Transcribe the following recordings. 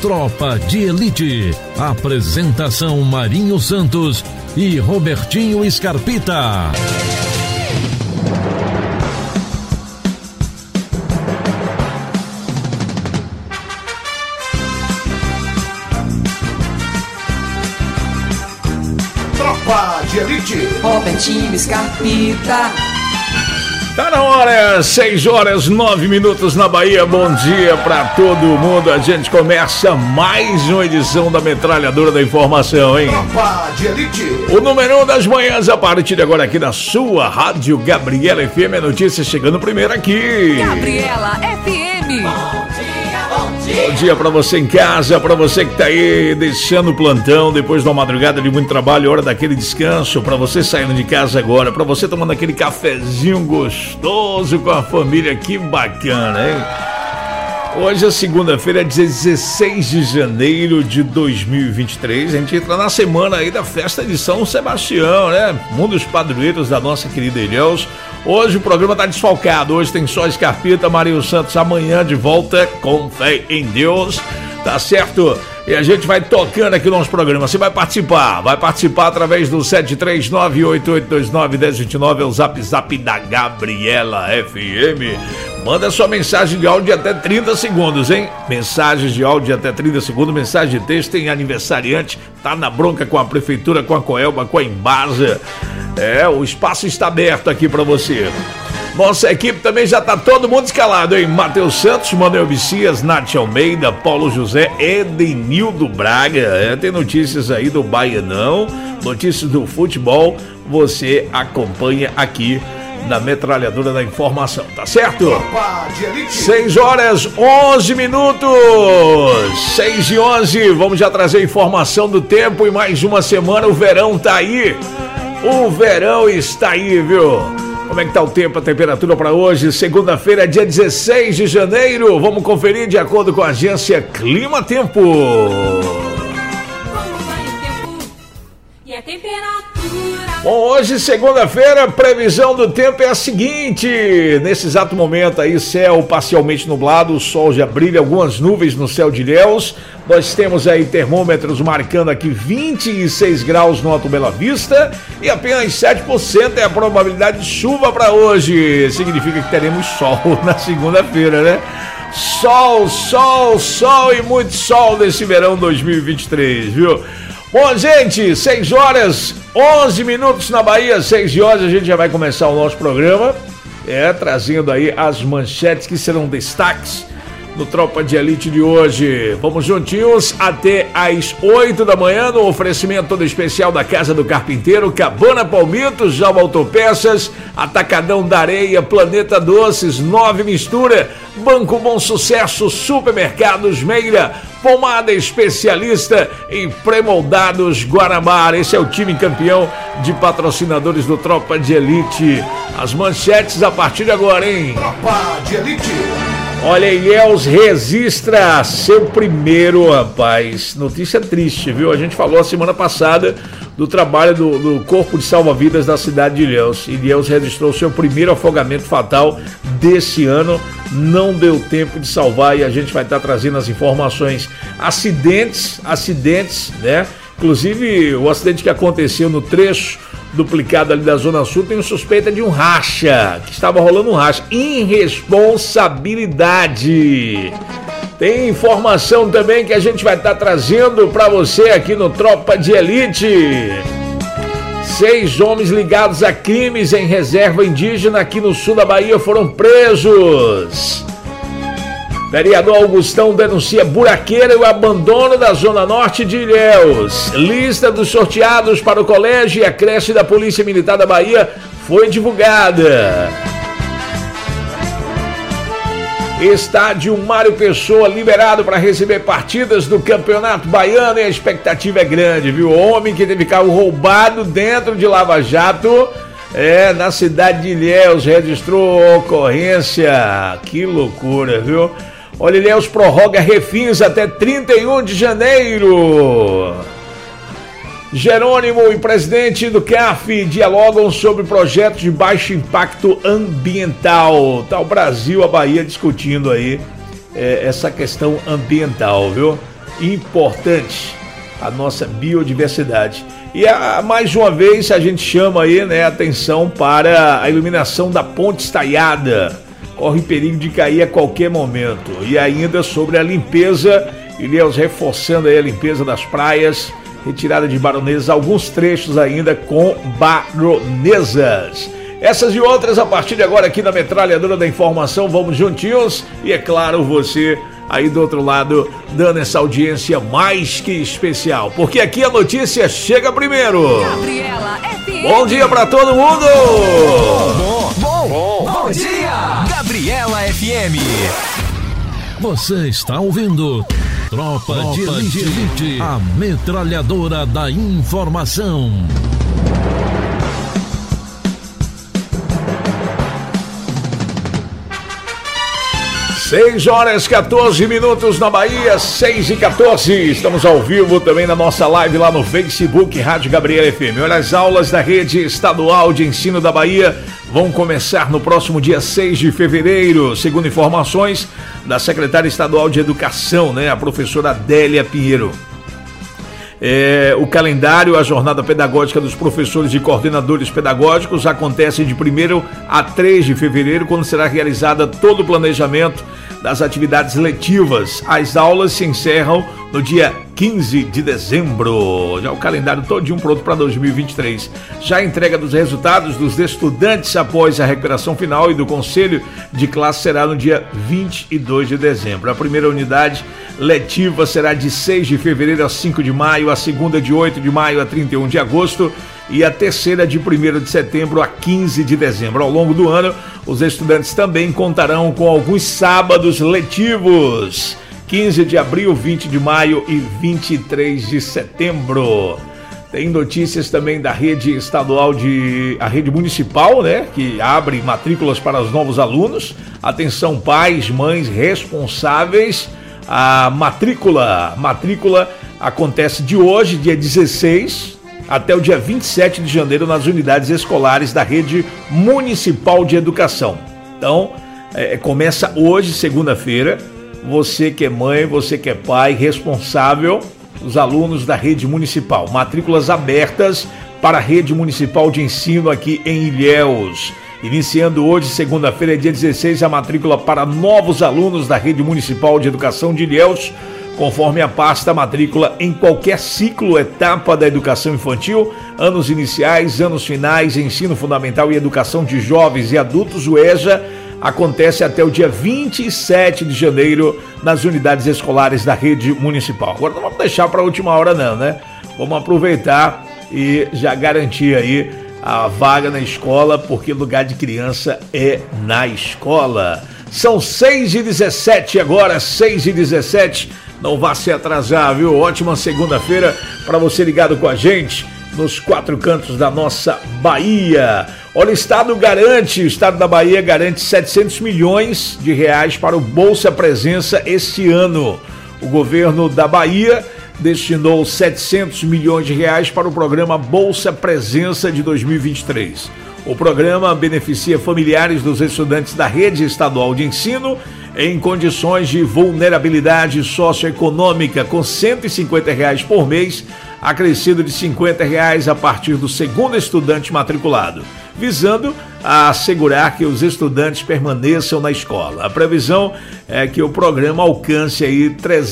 Tropa de Elite. Apresentação Marinho Santos e Robertinho Scarpita. Tropa de Elite. Robertinho Scarpita. Tá na hora, 6h09 na Bahia. Bom dia pra todo mundo. A gente começa mais uma edição da Metralhadora da Informação, hein? Tropa de Elite. O número 1 das manhãs, a partir de agora aqui na sua Rádio Gabriela FM. A notícia chegando primeiro aqui. Gabriela FM. Bom dia pra você em casa, pra você que tá aí deixando o plantão depois de uma madrugada de muito trabalho, hora daquele descanso, pra você saindo de casa agora, pra você tomando aquele cafezinho gostoso com a família, que bacana, hein? Hoje é segunda-feira, 16 de janeiro de 2023, a gente entra na semana aí da festa de São Sebastião, né? Um dos padroeiros da nossa querida Ilhéus. Hoje o programa tá desfalcado, hoje tem só Scarpita, Marinho Santos, amanhã de volta com fé em Deus, tá certo? E a gente vai tocando aqui no nosso programa, você vai participar através do 73988291029, é o zap da Gabriela FM. Manda sua mensagem de áudio de até 30 segundos, hein? Mensagens de áudio de até 30 segundos, mensagem de texto, tem aniversariante, tá na bronca com a prefeitura, com a Coelba, com a Embasa. O espaço está aberto aqui pra você. Nossa equipe também já tá todo mundo escalado, hein? Matheus Santos, Manuel Bicias, Nath Almeida, Paulo José, Edenildo Braga. Tem notícias aí do Baianão, notícias do futebol. Você acompanha aqui na Metralhadora da Informação, tá certo? 6h11. 6h11, vamos já trazer informação do tempo e mais uma semana. O verão tá aí. O verão está aí, viu? Como é que tá o tempo, a temperatura para hoje? Segunda-feira, dia 16 de janeiro. Vamos conferir de acordo com a agência Clima Tempo. Como vai o tempo e a temperatura? Bom, hoje, segunda-feira, previsão do tempo é a seguinte. Nesse exato momento aí, céu parcialmente nublado, o sol já brilha, algumas nuvens no céu de Ilhéus. Nós temos aí termômetros marcando aqui 26 graus no Alto Bela Vista e apenas 7% é a probabilidade de chuva para hoje. Significa que teremos sol na segunda-feira, né? Sol e muito sol nesse verão 2023, viu? Bom, gente, 6h11 na Bahia, 6h, a gente já vai começar o nosso programa, trazendo aí as manchetes que serão destaques no Tropa de Elite de hoje. Vamos juntinhos até às 8 da manhã no oferecimento todo especial da Casa do Carpinteiro, Cabana Palmitos, Jalma Autopeças, Atacadão da Areia, Planeta Doces, 9 Mistura, Banco Bom Sucesso, Supermercados Meira, Pomada Especialista e Premoldados Guanabara. Esse é o time campeão de patrocinadores do Tropa de Elite. As manchetes a partir de agora, hein? Tropa de Elite. Olha, Ilhéus registra seu primeiro, rapaz, notícia triste, viu? A gente falou a semana passada do trabalho do Corpo de Salva-Vidas da cidade de Ilhéus. Ilhéus registrou seu primeiro afogamento fatal desse ano, não deu tempo de salvar e a gente vai estar trazendo as informações. Acidentes, né? Inclusive, o acidente que aconteceu no trecho duplicado ali da Zona Sul tem suspeita de um racha, que estava rolando um racha. Irresponsabilidade. Tem informação também que a gente vai estar trazendo para você aqui no Tropa de Elite. 6 homens ligados a crimes em reserva indígena aqui no sul da Bahia foram presos. Vereador Augustão denuncia buraqueira e o abandono da Zona Norte de Ilhéus. Lista dos sorteados para o colégio e a creche da Polícia Militar da Bahia foi divulgada. Estádio Mário Pessoa liberado para receber partidas do Campeonato Baiano e a expectativa é grande, viu? O homem que teve carro roubado dentro de Lava Jato, na cidade de Ilhéus, registrou ocorrência. Que loucura, viu? Olha, Ilhéus prorroga refins até 31 de janeiro. Jerônimo e presidente do CAF dialogam sobre projetos de baixo impacto ambiental. Tá o Brasil, a Bahia discutindo aí essa questão ambiental, viu? importante, a nossa biodiversidade. E mais uma vez a gente chama aí, né, atenção para a iluminação da ponte estaiada. Corre perigo de cair a qualquer momento. E ainda sobre a limpeza, Ilhéus reforçando aí a limpeza das praias, retirada de baronesas, alguns trechos ainda com baronesas. Essas e outras a partir de agora aqui na Metralhadora da Informação, vamos juntinhos. E é claro, você aí do outro lado dando essa audiência mais que especial, porque aqui a notícia chega primeiro. Gabriela FM. Bom dia pra todo mundo! Bom dia! Gabriela FM. Você está ouvindo Tropa de Elite, a Metralhadora da Informação. 6h14 na Bahia, 6h14. Estamos ao vivo também na nossa live lá no Facebook, Rádio Gabriela FM. Olha, as aulas da Rede Estadual de Ensino da Bahia vão começar no próximo dia 6 de fevereiro, segundo informações da secretária estadual de Educação, né, a professora Adélia Pinheiro. O calendário, a jornada pedagógica dos professores e coordenadores pedagógicos acontece de 1º a 3 de fevereiro, quando será realizada todo o planejamento das atividades letivas. As aulas se encerram no dia 15 de dezembro. Já o calendário todinho pronto para 2023. Já a entrega dos resultados dos estudantes após a recuperação final e do conselho de classe será no dia 22 de dezembro. A primeira unidade letiva será de 6 de fevereiro a 5 de maio, a segunda de 8 de maio a 31 de agosto e a terceira de 1º de setembro a 15 de dezembro. Ao longo do ano, os estudantes também contarão com alguns sábados letivos: 15 de abril, 20 de maio e 23 de setembro. Tem notícias também da rede estadual a rede municipal, né, que abre matrículas para os novos alunos. Atenção, pais, mães responsáveis. A matrícula acontece de hoje, dia 16, até o dia 27 de janeiro nas unidades escolares da rede municipal de educação. Então, começa hoje, segunda-feira. Você que é mãe, você que é pai, responsável, os alunos da rede municipal. Matrículas abertas para a rede municipal de ensino aqui em Ilhéus. Iniciando hoje, segunda-feira, dia 16, a matrícula para novos alunos da rede municipal de educação de Ilhéus, conforme a pasta matrícula em qualquer ciclo, etapa da educação infantil, anos iniciais, anos finais, ensino fundamental e educação de jovens e adultos. O EJA acontece até o dia 27 de janeiro nas unidades escolares da rede municipal. Agora não vamos deixar para a última hora não, né? Vamos aproveitar e já garantir aí a vaga na escola, porque lugar de criança é na escola. São 6h17 agora, 6h17. Não vá se atrasar, viu? Ótima segunda-feira para você ligado com a gente nos 4 cantos da nossa Bahia. Olha, o Estado da Bahia garante 700 milhões de reais para o Bolsa Presença este ano. O governo da Bahia destinou 700 milhões de reais para o programa Bolsa Presença de 2023. O programa beneficia familiares dos estudantes da rede estadual de ensino em condições de vulnerabilidade socioeconômica, com R$ 150 por mês, acrescido de R$ 50 a partir do segundo estudante matriculado, visando a assegurar que os estudantes permaneçam na escola. A previsão é que o programa alcance aí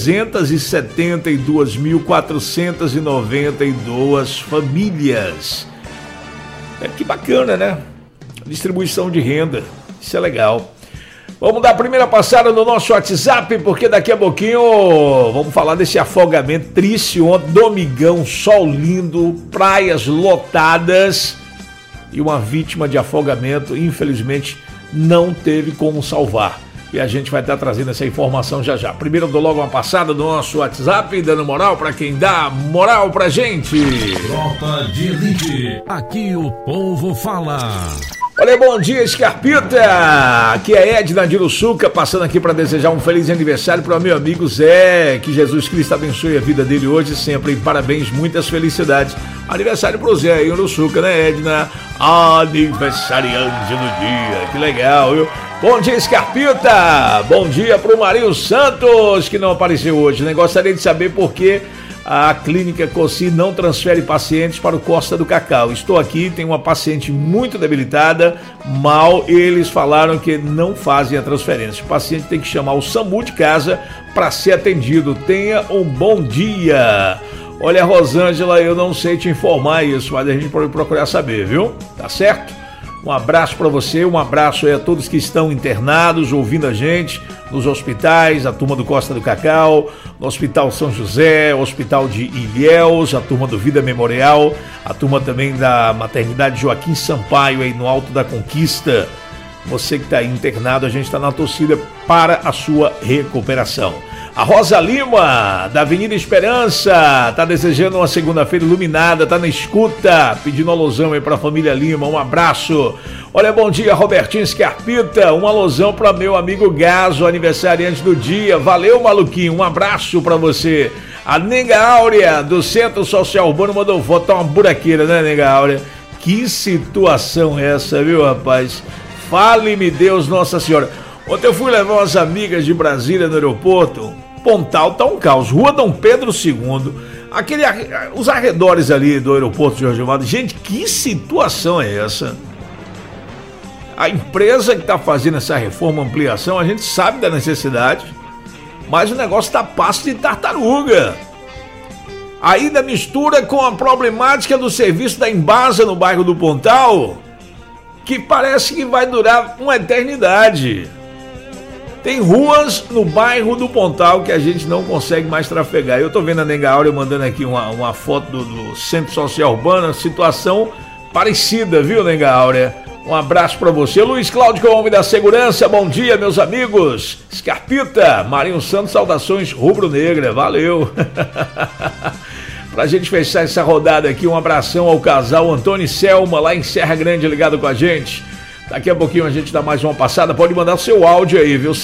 372.492 famílias. Que bacana, né? Distribuição de renda, isso é legal. Vamos dar a primeira passada no nosso WhatsApp, porque daqui a pouquinho vamos falar desse afogamento triste ontem, domingão, sol lindo, praias lotadas e uma vítima de afogamento, infelizmente, não teve como salvar. E a gente vai estar trazendo essa informação já já. Primeiro eu dou logo uma passada no nosso WhatsApp, dando moral para quem dá moral pra gente. Tropa de Elite, aqui o povo fala. Olha, bom dia, Scarpita. Aqui é Edna de Uruçuca, passando aqui para desejar um feliz aniversário para o meu amigo Zé. Que Jesus Cristo abençoe a vida dele hoje e sempre. Parabéns, muitas felicidades. Aniversário pro Zé aí em Uruçuca, né, Edna? Aniversariante do dia. Que legal, viu? Bom dia, Scarpita. Bom dia pro Marinho Santos, que não apareceu hoje, né? Gostaria de saber por que a clínica Cossi não transfere pacientes para o Costa do Cacau. Estou aqui, tem uma paciente muito debilitada, mal, eles falaram que não fazem a transferência. O paciente tem que chamar o SAMU de casa para ser atendido. Tenha um bom dia. Olha, Rosângela, eu não sei te informar isso, mas a gente pode procurar saber, viu? Tá certo? Um abraço para você, um abraço aí a todos que estão internados, ouvindo a gente nos hospitais, a turma do Costa do Cacau, no Hospital São José, o Hospital de Ilhéus, a turma do Vida Memorial, a turma também da Maternidade Joaquim Sampaio aí no Alto da Conquista. Você que está aí internado, a gente está na torcida para a sua recuperação. A Rosa Lima, da Avenida Esperança, tá desejando uma segunda-feira iluminada, tá na escuta, pedindo alusão aí pra família Lima, um abraço. Olha, bom dia, Robertinho Scarpita, um alusão pra meu amigo Gaso, aniversariante do dia, valeu, maluquinho, um abraço pra você. A Nega Áurea, do Centro Social Urbano, mandou foto, tá uma buraqueira, né, Nega Áurea? Que situação é essa, viu, rapaz? Fale-me Deus, Nossa Senhora. Ontem eu fui levar umas amigas de Brasília no aeroporto. Pontal tá um caos. Rua Dom Pedro II, os arredores ali do aeroporto de Jorge Amado. Gente, que situação é essa? A empresa que está fazendo essa reforma, ampliação, a gente sabe da necessidade, mas o negócio tá passo de tartaruga. Ainda mistura com a problemática do serviço da Embasa no bairro do Pontal, que parece que vai durar uma eternidade. Tem ruas no bairro do Pontal que a gente não consegue mais trafegar. Eu tô vendo a Nega Áurea mandando aqui uma foto do Centro Social Urbano, situação parecida, viu, Nega Áurea? Um abraço pra você. Luiz Cláudio, que é o homem da segurança. Bom dia, meus amigos. Scarpita, Marinho Santos, saudações rubro-negra. Valeu. Pra gente fechar essa rodada aqui, um abração ao casal Antônio e Selma, lá em Serra Grande, ligado com a gente. Daqui a pouquinho a gente dá mais uma passada. Pode mandar seu áudio aí, viu?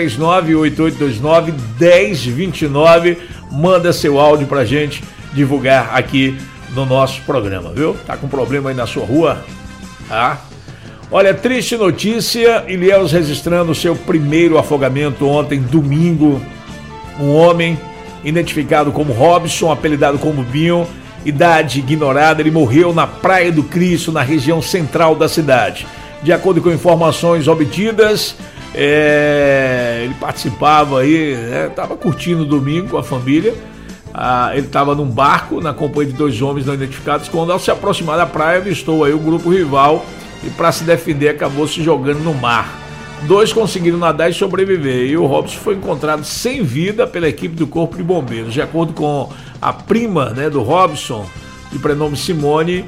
739-8829-1029. Manda seu áudio pra gente divulgar aqui no nosso programa, viu? Tá com problema aí na sua rua? Tá? Olha, triste notícia. Ilhéus registrando seu primeiro afogamento ontem, domingo. Um homem identificado como Robson, apelidado como Binho, idade ignorada, ele morreu na Praia do Cristo, na região central da cidade. De acordo com informações obtidas, ele participava aí, estava curtindo o domingo com a família, ele estava num barco na companhia de 2 homens não identificados, quando ao se aproximar da praia avistou aí o grupo rival e para se defender acabou se jogando no mar. 2 conseguiram nadar e sobreviver, e o Robson foi encontrado sem vida pela equipe do Corpo de Bombeiros. De acordo com a prima, né, do Robson, de prenome Simone,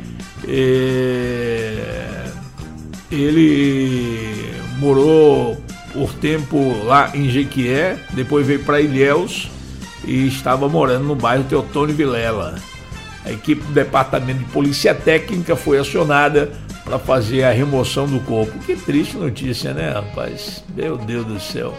ele morou por tempo lá em Jequié, depois veio para Ilhéus e estava morando no bairro Teotônio Vilela. A equipe do Departamento de Polícia Técnica foi acionada para fazer a remoção do corpo. Que triste notícia, né, rapaz? Meu Deus do céu.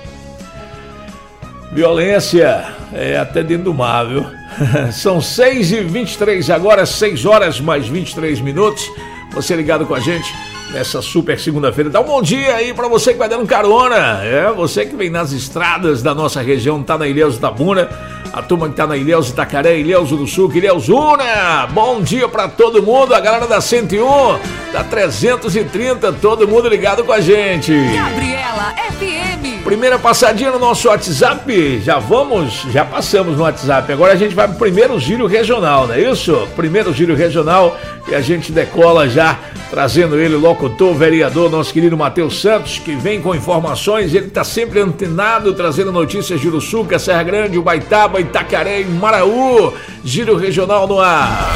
Violência até dentro do mar, viu? São 6h23 agora, 6 horas mais 23 minutos. Você ligado com a gente nessa super segunda-feira. Dá um bom dia aí pra você que vai dando carona. Você que vem nas estradas da nossa região, tá na Ilhéus Itabuna, a turma que tá na Ilhéus Itacaré, Ilhéus do Sul, Ilhéus Una. Bom dia pra todo mundo, a galera da 101, da 330, todo mundo ligado com a gente. Gabriela FM. Primeira passadinha no nosso WhatsApp, já passamos no WhatsApp, agora a gente vai pro primeiro giro regional, não é isso? Primeiro giro regional e a gente decola já, trazendo ele, locutor, vereador, nosso querido Matheus Santos, que vem com informações, ele tá sempre antenado, trazendo notícias de Uruçuca, Serra Grande, Ubaitaba, Itacaré e Maraú. Giro regional no ar.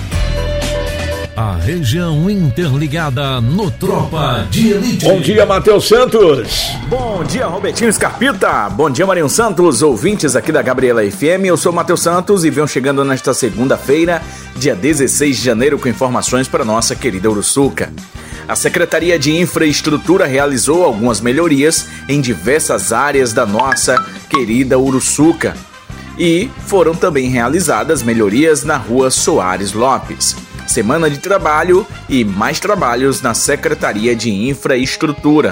A região interligada no Tropa de Elite. Bom dia, Matheus Santos. Bom dia, Robertinho Scarpita. Bom dia, Marinho Santos, ouvintes aqui da Gabriela FM. Eu sou Matheus Santos e venho chegando nesta segunda-feira, dia 16 de janeiro, com informações para nossa querida Uruçuca. A Secretaria de Infraestrutura realizou algumas melhorias em diversas áreas da nossa querida Uruçuca. E foram também realizadas melhorias na Rua Soares Lopes. Semana de trabalho e mais trabalhos na Secretaria de Infraestrutura.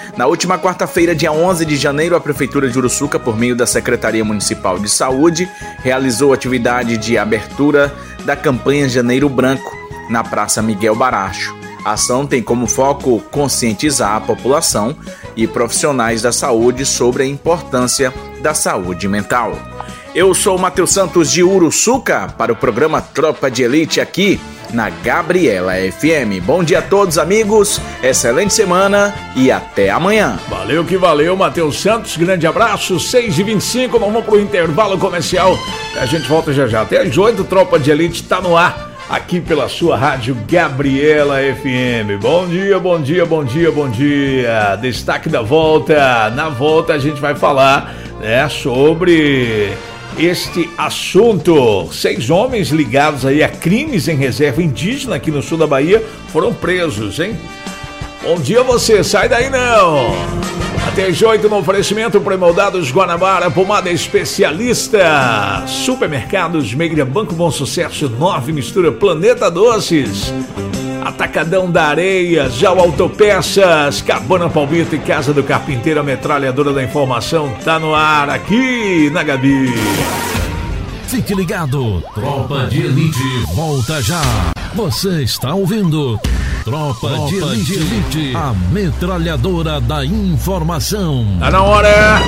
Na última quarta-feira, dia 11 de janeiro, a Prefeitura de Uruçuca, por meio da Secretaria Municipal de Saúde, realizou atividade de abertura da campanha Janeiro Branco, na Praça Miguel Baracho. A ação tem como foco conscientizar a população e profissionais da saúde sobre a importância da saúde mental. Eu sou o Matheus Santos de Uruçuca para o programa Tropa de Elite aqui na Gabriela FM. Bom dia a todos, amigos, excelente semana e até amanhã. Valeu que valeu, Matheus Santos, grande abraço, 6h25, nós vamos pro intervalo comercial, a gente volta já. Até às 8, Tropa de Elite tá no ar, aqui pela sua rádio Gabriela FM. Bom dia, bom dia, bom dia, bom dia. Destaque da volta. Na volta a gente vai falar, né, sobre este assunto. 6 homens ligados aí a crimes em reserva indígena aqui no sul da Bahia foram presos, hein? Bom dia você, sai daí não! Até às 8 no oferecimento Premoldados Guanabara, pomada especialista, Supermercados Meira, Banco Bom Sucesso, 9 Mistura, Planeta Doces, Atacadão da Areia, Jau Autopeças, Cabana Palmito e Casa do Carpinteiro, a metralhadora da informação tá no ar aqui na Gabi. Fique ligado, Tropa de Elite volta já. Você está ouvindo Tropa de Elite, a metralhadora da informação. Tá na hora,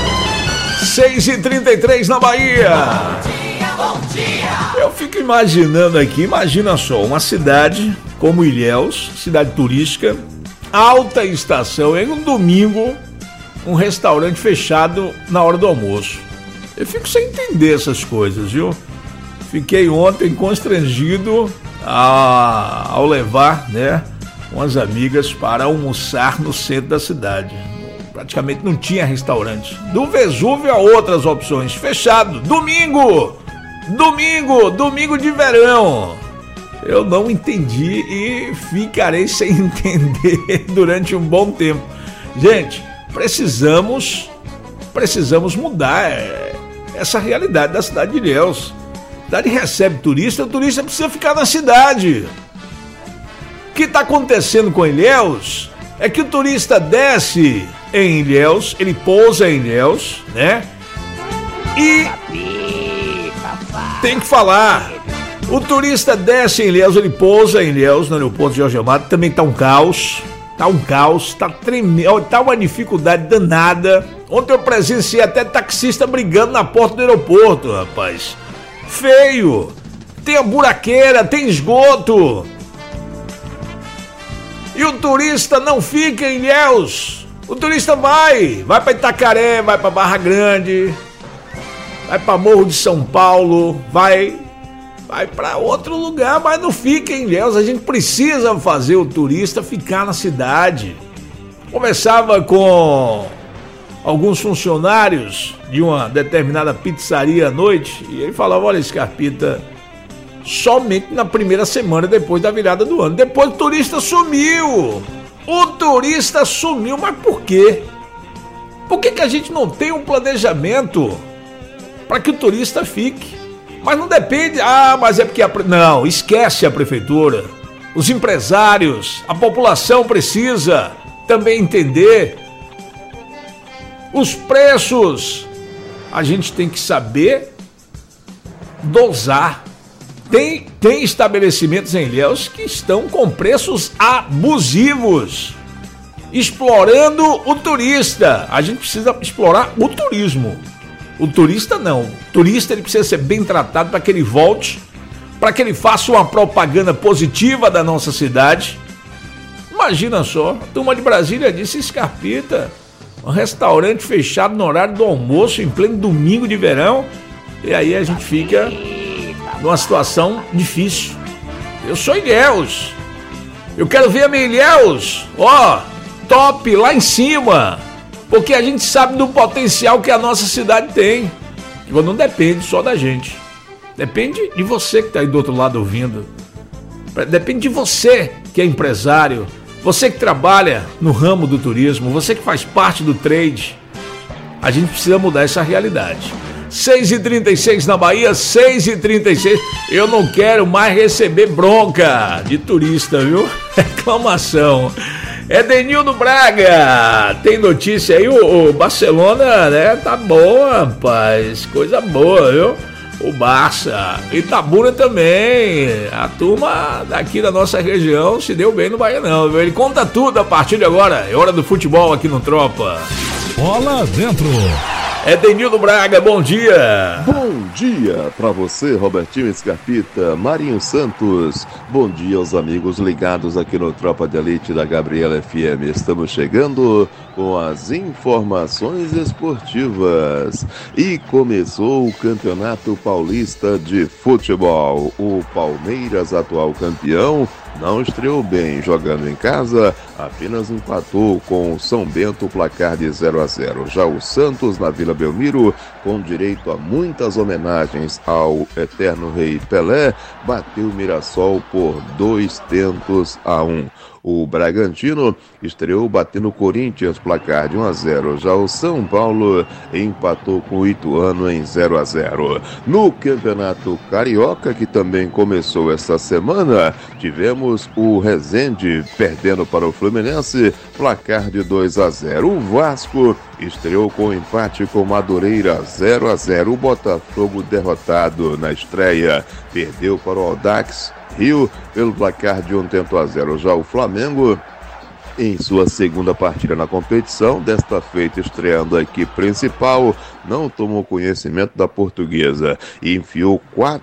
6h33 na Bahia. Bom dia. Eu fico imaginando aqui, imagina só, uma cidade como Ilhéus, cidade turística, alta estação, em um domingo, um restaurante fechado na hora do almoço. Eu fico sem entender essas coisas, viu? Fiquei ontem constrangido ao levar, né, umas amigas para almoçar no centro da cidade. Praticamente não tinha restaurante. Do Vesúvio a outras opções, fechado, domingo de verão. Eu não entendi e ficarei sem entender durante um bom tempo. Gente, precisamos mudar essa realidade da cidade de Ilhéus. A cidade recebe turista, o turista precisa ficar na cidade. O que está acontecendo com Ilhéus é que o turista desce em Ilhéus, ele pousa em Ilhéus, né? E tem que falar, o turista desce em Ilhéus, ele pousa em Ilhéus, no aeroporto de Jorge Amado, também tá um caos, tá tremendo, tá uma dificuldade danada. Ontem eu presenciei até taxista brigando na porta do aeroporto, rapaz. Feio, tem a buraqueira, tem esgoto. E o turista não fica em Ilhéus, o turista vai para Itacaré, vai para Barra Grande, vai para Morro de São Paulo, vai para outro lugar, mas não fica em Ilhéus. A gente precisa fazer o turista ficar na cidade. Conversava com alguns funcionários de uma determinada pizzaria à noite e ele falava, olha, Scarpita, somente na primeira semana depois da virada do ano. Depois o turista sumiu. Mas por quê? Por que a gente não tem um planejamento para que o turista fique? Mas não depende, mas é porque não, esquece a prefeitura. Os empresários, a população precisa também entender os preços. A gente tem que saber dosar. Tem estabelecimentos em Ilhéus que estão com preços abusivos, explorando o turista. A gente precisa explorar o turismo. O turista não. O turista ele precisa ser bem tratado para que ele volte, para que ele faça uma propaganda positiva da nossa cidade. Imagina só, a turma de Brasília disse, Scarpita, um restaurante fechado no horário do almoço, em pleno domingo de verão, e aí a gente fica numa situação difícil. Eu sou Ilhéus, eu quero ver a minha Ilhéus, top, lá em cima, porque a gente sabe do potencial que a nossa cidade tem. Não depende só da gente, depende de você que está aí do outro lado ouvindo, depende de você que é empresário, você que trabalha no ramo do turismo, você que faz parte do trade. A gente precisa mudar essa realidade. 6h36 na Bahia, 6h36. Eu não quero mais receber bronca de turista, viu? Reclamação. Edenildo Braga, tem notícia aí? O Barcelona, né? Tá bom, rapaz. Coisa boa, viu? O Barça. Itabuna também. A turma daqui da nossa região se deu bem no Baianão, viu? Ele conta tudo a partir de agora. É hora do futebol aqui no Tropa. Bola dentro. Edenildo Braga, bom dia. Bom dia para você, Robertinho Scarpita, Marinho Santos. Bom dia aos amigos ligados aqui no Tropa de Elite da Gabriela FM. Estamos chegando com as informações esportivas. E começou o Campeonato Paulista de Futebol. O Palmeiras, atual campeão, não estreou bem jogando em casa, apenas empatou com o São Bento, o placar de 0-0. Já o Santos, na Vila Belmiro, com direito a muitas homenagens ao eterno rei Pelé, bateu o Mirassol por 2-1. O Bragantino estreou batendo o Corinthians, placar de 1-0. Já o São Paulo empatou com o Ituano em 0-0. No Campeonato Carioca, que também começou essa semana, tivemos o Resende perdendo para o Fluminense, placar de 2-0. O Vasco estreou com empate com Madureira, 0-0. O Botafogo, derrotado na estreia, perdeu para o Audax Rio pelo placar de 1-0. Já o Flamengo, em sua segunda partida na competição, desta feita estreando a equipe principal, não tomou conhecimento da Portuguesa e enfiou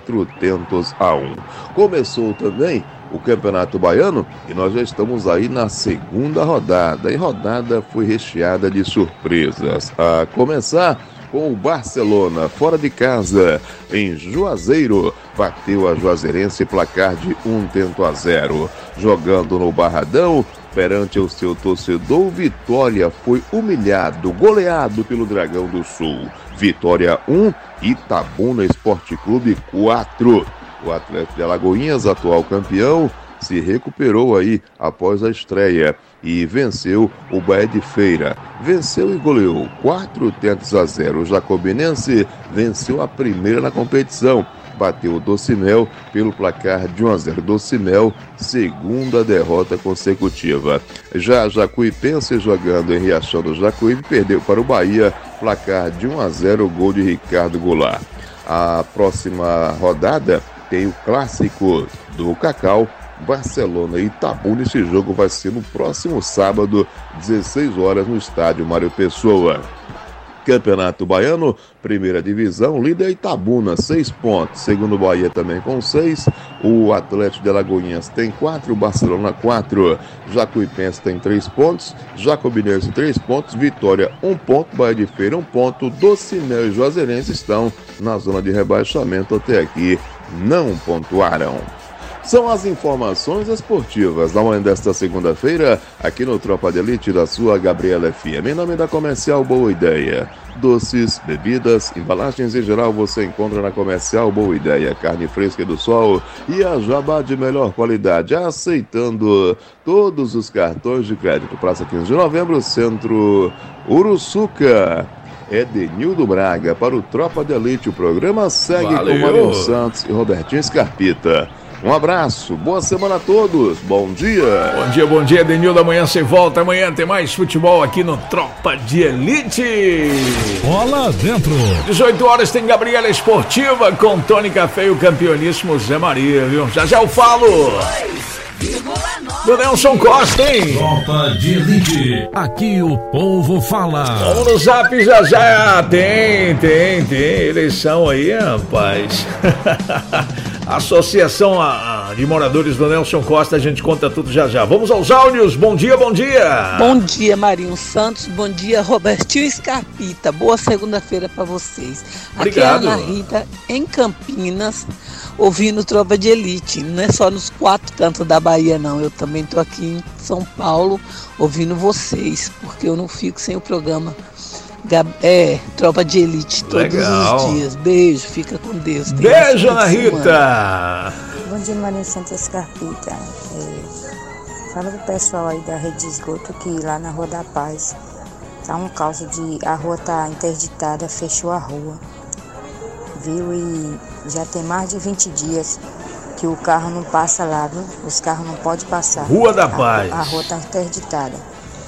4-1. Começou também o Campeonato Baiano e nós já estamos aí na segunda rodada. E rodada foi recheada de surpresas. A começar com o Barcelona, fora de casa, em Juazeiro, bateu a Juazeirense, placar de 1-0. Jogando no Barradão, perante o seu torcedor, Vitória foi humilhado, goleado pelo Dragão do Sul. Vitória 1, Itabuna Esporte Clube 4. O Atlético de Alagoinhas, atual campeão, se recuperou aí após a estreia e venceu o Bahia de Feira. Venceu e goleou 4-0. O Jacobinense venceu a primeira na competição. Bateu o Docimel pelo placar de 1-0. Docimel, segunda derrota consecutiva. Já a Jacuipense, jogando em Riachão do Jacuípe, perdeu para o Bahia, placar de 1-0, gol de Ricardo Goulart. A próxima rodada tem o clássico do Cacau, Barcelona e Itabuna. Esse jogo vai ser no próximo sábado, 16 horas, no estádio Mário Pessoa. Campeonato Baiano, primeira divisão, líder Itabuna, 6 pontos. Segundo Bahia também com 6. O Atlético de Alagoinhas tem 4, o Barcelona 4. Jacuipense tem 3 pontos. Jacobinense 3 pontos. Vitória 1 ponto. Bahia de Feira 1 ponto. Docimel e Juazeirense estão na zona de rebaixamento. Até aqui não pontuaram. São as informações esportivas da manhã desta segunda-feira, aqui no Tropa de Elite da sua Gabriela FM. Em nome da Comercial Boa Ideia. Doces, bebidas, embalagens em geral você encontra na Comercial Boa Ideia. Carne fresca do sol e a jabá de melhor qualidade, aceitando todos os cartões de crédito. Praça 15 de Novembro, Centro Uruçuca. Edenildo Braga para o Tropa de Elite. O programa segue com Marinho Santos e Robertinho Scarpita. Um abraço, boa semana a todos, bom dia. Bom dia, Edenildo, amanhã você volta, amanhã tem mais futebol aqui no Tropa de Elite. Bola dentro. 18 horas tem Gabriela Esportiva com Tony Café e o campeoníssimo Zé Maria, viu? Já eu falo. Do Nelson Costa, hein? Tropa de Elite, aqui o povo fala. Vamos no Zap já. Tem eleição aí, rapaz. Associação de Moradores do Nelson Costa, a gente conta tudo já. Vamos aos áudios, bom dia. Bom dia, Marinho Santos, bom dia, Robertinho Scarpita, boa segunda-feira pra vocês. Obrigado. Aqui é a Ana Rita, em Campinas, ouvindo Tropa de Elite, não é só nos 4 cantos da Bahia não, eu também tô aqui em São Paulo, ouvindo vocês, porque eu não fico sem o programa. Tropa de Elite todos os dias. Beijo, fica com Deus. Beijo, Ana Rita. Bom dia, Marinho Santos Scarpita. Fala pro pessoal aí da rede de esgoto que lá na Rua da Paz tá um caos a rua tá interditada, fechou a rua, viu? E já tem mais de 20 dias que que o carro não passa lá, viu? Os carros não podem passar. Rua da Paz. A rua tá interditada.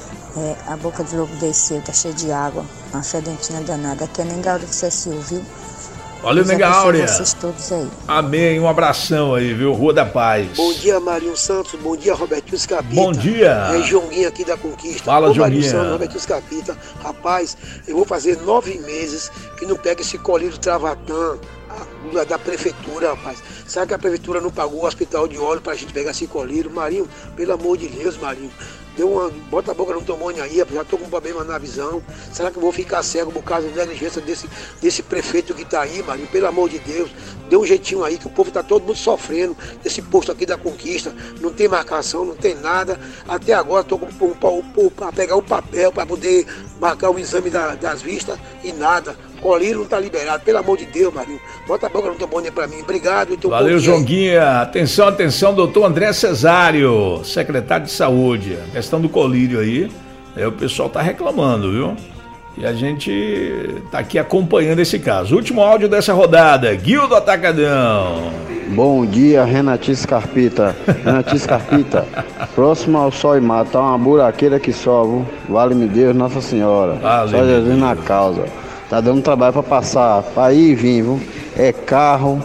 A boca do lobo desceu, tá cheia de água. Uma fedentina danada. Aqui é Nega Áurea do Cecil, viu? Valeu, Nega Áurea. Vocês todos aí. Amém, um abração aí, viu? Rua da Paz. Bom dia, Marinho Santos. Bom dia, Robertinho Scapita. Bom dia. É Jonguinho aqui da Conquista. Fala, Jonguinho. Marinho Santos, Robertinho Scapita. Rapaz, eu vou fazer 9 meses que não pega esse colírio Travatã da prefeitura, rapaz. Sabe que a prefeitura não pagou o hospital de óleo pra gente pegar esse colírio? Marinho, pelo amor de Deus, Marinho. Bota a boca no tomônio aí, já tô com um problema na visão. Será que eu vou ficar cego por causa da negligência desse prefeito que tá aí, Marinho? Pelo amor de Deus, dê um jeitinho aí, que o povo tá todo mundo sofrendo desse posto aqui da Conquista. Não tem marcação, não tem nada. Até agora tô pra pegar um papel para poder marcar o exame das vistas e nada. Colírio não tá liberado, pelo amor de Deus, Marinho. Bota a boca no tomônio pra mim. Obrigado. Então, valeu, Jonguinha. Atenção, atenção, doutor André Cesário, secretário de Saúde. A questão do colírio aí, o pessoal tá reclamando, viu? E a gente tá aqui acompanhando esse caso. Último áudio dessa rodada, Guildo Atacadão. Bom dia, Renatinho Scarpita. Renatinho Scarpita, próximo ao Sol e Mar, tá uma buraqueira que sobe. Vale-me Deus, Nossa Senhora. Vale, só Jesus na causa. Tá dando trabalho pra passar, pra ir e vir, viu? É carro,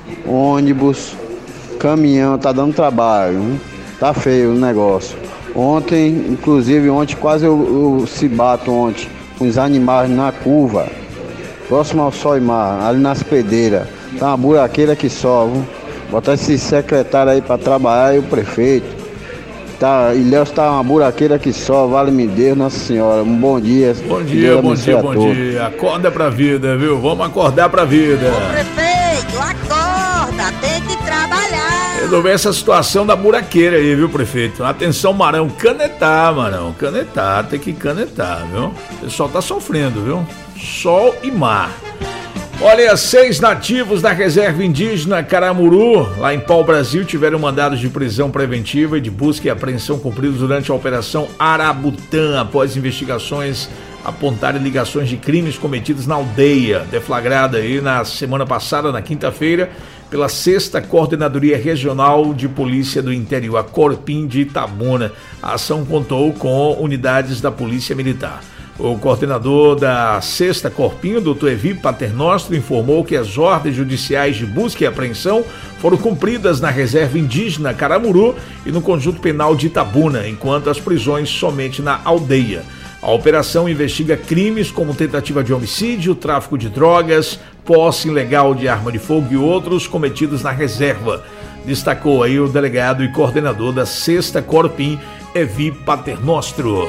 ônibus, caminhão, tá dando trabalho, viu? Tá feio o negócio. Ontem quase eu se bato ontem com os animais na curva, próximo ao Sol e Mar, ali nas pedreiras. Tá uma buraqueira que sobe, viu? Botar esse secretário aí pra trabalhar e o prefeito. Tá, Ilhéus tá uma buraqueira que só, vale-me Deus, Nossa Senhora. Um bom dia. Bom dia, bom dia, bom dia. Acorda pra vida, viu? Vamos acordar pra vida. Ô prefeito, acorda, tem que trabalhar. Resolver essa situação da buraqueira aí, viu, prefeito? Atenção, Marão, canetar, tem que canetar, viu? O pessoal tá sofrendo, viu? Sol e mar. Olha, 6 nativos da reserva indígena Caramuru, lá em Pau-Brasil, tiveram mandados de prisão preventiva e de busca e apreensão cumpridos durante a Operação Arabutã, após investigações apontarem ligações de crimes cometidos na aldeia, deflagrada aí na semana passada, na quinta-feira, pela 6ª Coordenadoria Regional de Polícia do Interior, a Corpim de Itabuna. A ação contou com unidades da Polícia Militar. O coordenador da 6ª Corpinho, Dr. Evi Paternostro, informou que as ordens judiciais de busca e apreensão foram cumpridas na reserva indígena Caramuru e no Conjunto Penal de Itabuna, enquanto as prisões somente na aldeia. A operação investiga crimes como tentativa de homicídio, tráfico de drogas, posse ilegal de arma de fogo e outros cometidos na reserva. Destacou aí o delegado e coordenador da 6ª Corpim, Evi Paternostro.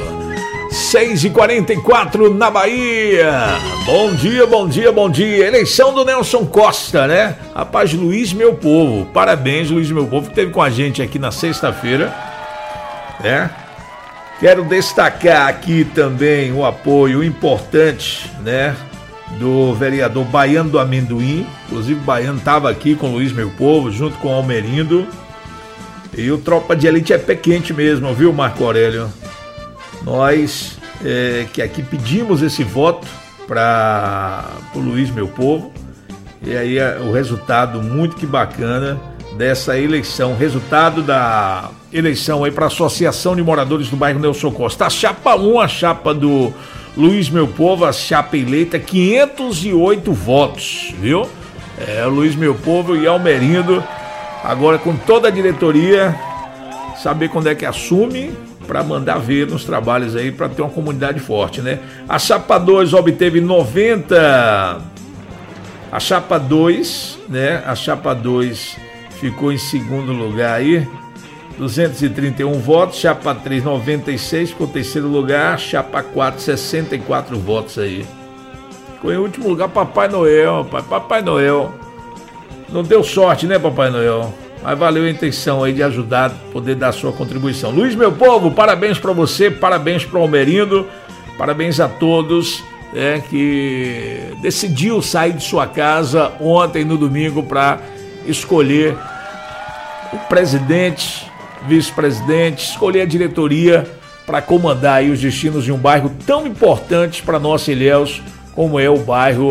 6h44 na Bahia. Bom dia, bom dia, bom dia. Eleição do Nelson Costa, né? Rapaz, Luiz Meu Povo. Parabéns, Luiz Meu Povo, que esteve com a gente aqui na sexta-feira, né? Quero destacar aqui também o apoio importante, né, do vereador Baiano do Amendoim. Inclusive, o Baiano estava aqui com o Luiz Meu Povo, junto com o Almerindo. E o Tropa de Elite é pé quente mesmo, viu, Marco Aurélio? Nós que aqui pedimos esse voto para o Luiz Meu Povo, e aí o resultado muito que bacana dessa eleição, resultado da eleição aí para a Associação de Moradores do Bairro Nelson Costa. A chapa 1, a chapa do Luiz Meu Povo, a chapa eleita, 508 votos, viu? O Luiz Meu Povo e Almerindo, agora com toda a diretoria, saber quando é que assume, para mandar ver nos trabalhos aí, para ter uma comunidade forte, né? A chapa 2 obteve 90. A chapa 2, né? A chapa 2 ficou em segundo lugar aí, 231 votos. Chapa 3, 96, ficou em terceiro lugar. Chapa 4, 64 votos aí. Ficou em último lugar Papai Noel, Papai Noel. Não deu sorte, né, Papai Noel? Mas valeu a intenção aí de ajudar, poder dar a sua contribuição. Luiz Meu Povo, parabéns para você, parabéns para o Almerindo, parabéns a todos que decidiu sair de sua casa ontem no domingo para escolher o presidente, vice-presidente, escolher a diretoria para comandar aí os destinos de um bairro tão importante para nossa Ilhéus, como é o bairro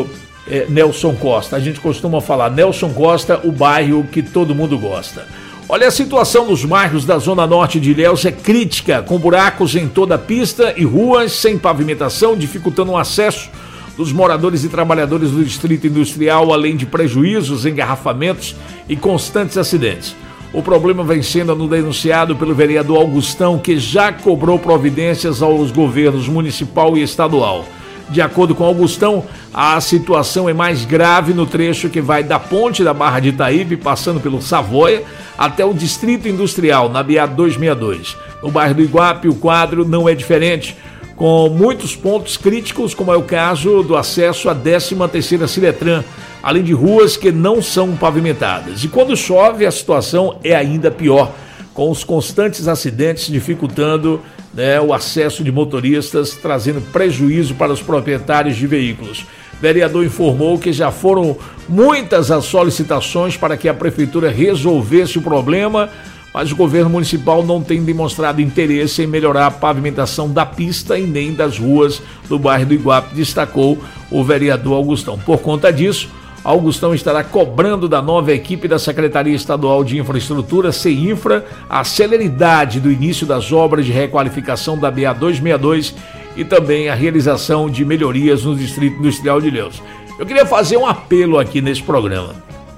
Nelson Costa. A gente costuma falar Nelson Costa, o bairro que todo mundo gosta. Olha, a situação nos bairros da Zona Norte de Ilhéus é crítica, com buracos em toda a pista e ruas sem pavimentação, dificultando o acesso dos moradores e trabalhadores do Distrito Industrial, além de prejuízos, engarrafamentos e constantes acidentes. O problema vem sendo denunciado pelo vereador Augustão, que já cobrou providências aos governos municipal e estadual. De acordo com Augustão, a situação é mais grave no trecho que vai da ponte da Barra de Itaípe, passando pelo Savoia, até o Distrito Industrial, na BA 262. No bairro do Iguape, o quadro não é diferente, com muitos pontos críticos, como é o caso do acesso à 13ª Ciretran, além de ruas que não são pavimentadas. E quando chove, a situação é ainda pior, com os constantes acidentes dificultando o acesso de motoristas, trazendo prejuízo para os proprietários de veículos. O vereador informou que já foram muitas as solicitações para que a prefeitura resolvesse o problema, mas o governo municipal não tem demonstrado interesse em melhorar a pavimentação da pista e nem das ruas do bairro do Iguape, destacou o vereador Augustão. Por conta disso, Augustão estará cobrando da nova equipe da Secretaria Estadual de Infraestrutura, CEINFRA, a celeridade do início das obras de requalificação da BA 262 e também a realização de melhorias no Distrito Industrial de Ilhéus. Eu queria fazer um apelo aqui nesse programa.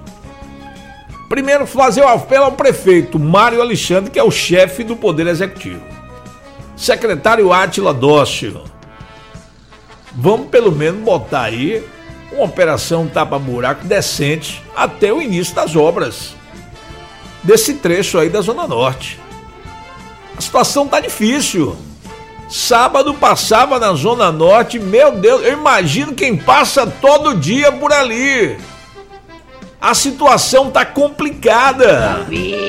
Primeiro, fazer um apelo ao prefeito Mário Alexandre, que é o chefe do Poder Executivo. Secretário Átila Dócio. Vamos pelo menos botar aí uma operação tapa-buraco decente até o início das obras desse trecho aí da Zona Norte. A situação tá difícil. Sábado passava na Zona Norte, meu Deus, eu imagino quem passa todo dia por ali. A situação tá complicada.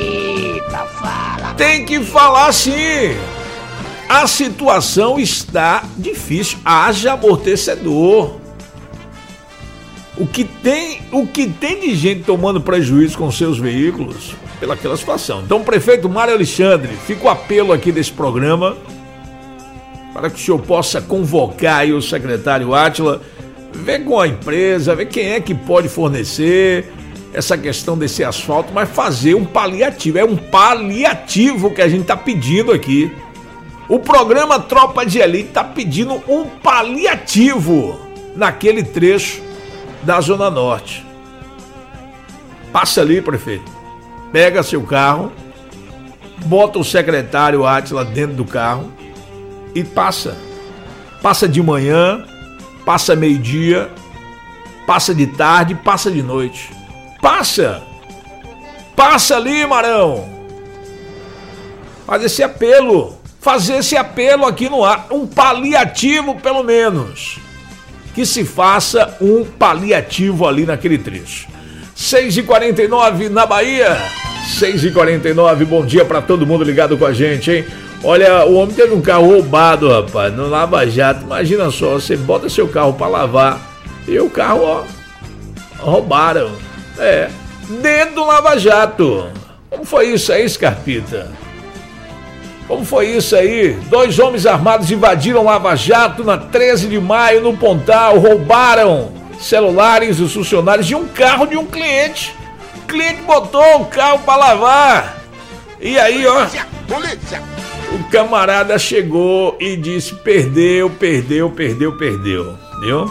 Tem que falar sim. A situação está difícil. Haja amortecedor. O que tem de gente tomando prejuízo com seus veículos pelaquela situação. Então, prefeito Mário Alexandre, fica o apelo aqui desse programa para que o senhor possa convocar aí o secretário Átila, ver com a empresa, ver quem é que pode fornecer essa questão desse asfalto, mas fazer um paliativo. É um paliativo que a gente está pedindo aqui. O programa Tropa de Elite está pedindo um paliativo naquele trecho da Zona Norte. Passa ali, prefeito. Pega seu carro, bota o secretário Átila dentro do carro e passa. Passa de manhã, passa meio-dia, passa de tarde, passa de noite. Passa! Passa ali, Marão! Fazer esse apelo aqui no ar, um paliativo pelo menos. Que se faça um paliativo ali naquele trecho. 6h49 na Bahia. 6h49, bom dia pra todo mundo ligado com a gente, hein? Olha, o homem teve um carro roubado, rapaz, no Lava Jato. Imagina só, você bota seu carro pra lavar e o carro, ó, roubaram. Dentro do Lava Jato. Como foi isso aí, Scarpita? Como foi isso aí? 2 homens armados invadiram Lava Jato na 13 de maio no Pontal, roubaram celulares dos funcionários de um carro de um cliente. O cliente botou o carro para lavar. E aí, ó, o camarada chegou e disse: perdeu. Viu?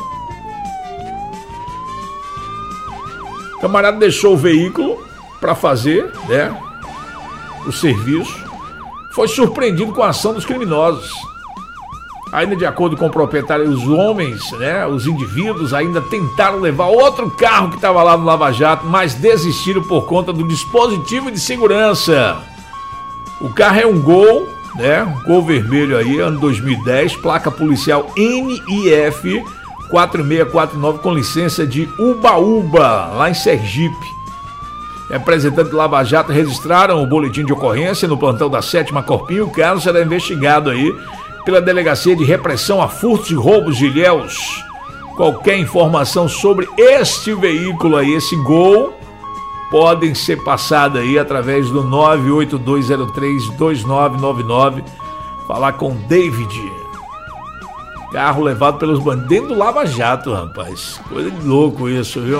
O camarada deixou o veículo para fazer, o serviço. Foi surpreendido com a ação dos criminosos. Ainda de acordo com o proprietário, os homens, os indivíduos ainda tentaram levar outro carro que estava lá no Lava Jato, mas desistiram por conta do dispositivo de segurança. O carro é um Gol, um Gol vermelho aí, ano 2010, placa policial NIF 4649 com licença de Ubaúba, lá em Sergipe. Representantes do Lava Jato registraram o boletim de ocorrência no plantão da 7ª Corpinha. O caso será investigado aí pela Delegacia de Repressão a Furtos e Roubos de Ilhéus. Qualquer informação sobre este veículo aí, esse Gol, podem ser passadas aí através do 982032999. Falar com David. Carro levado pelos bandidos dentro do Lava Jato, rapaz. Coisa de louco isso, viu?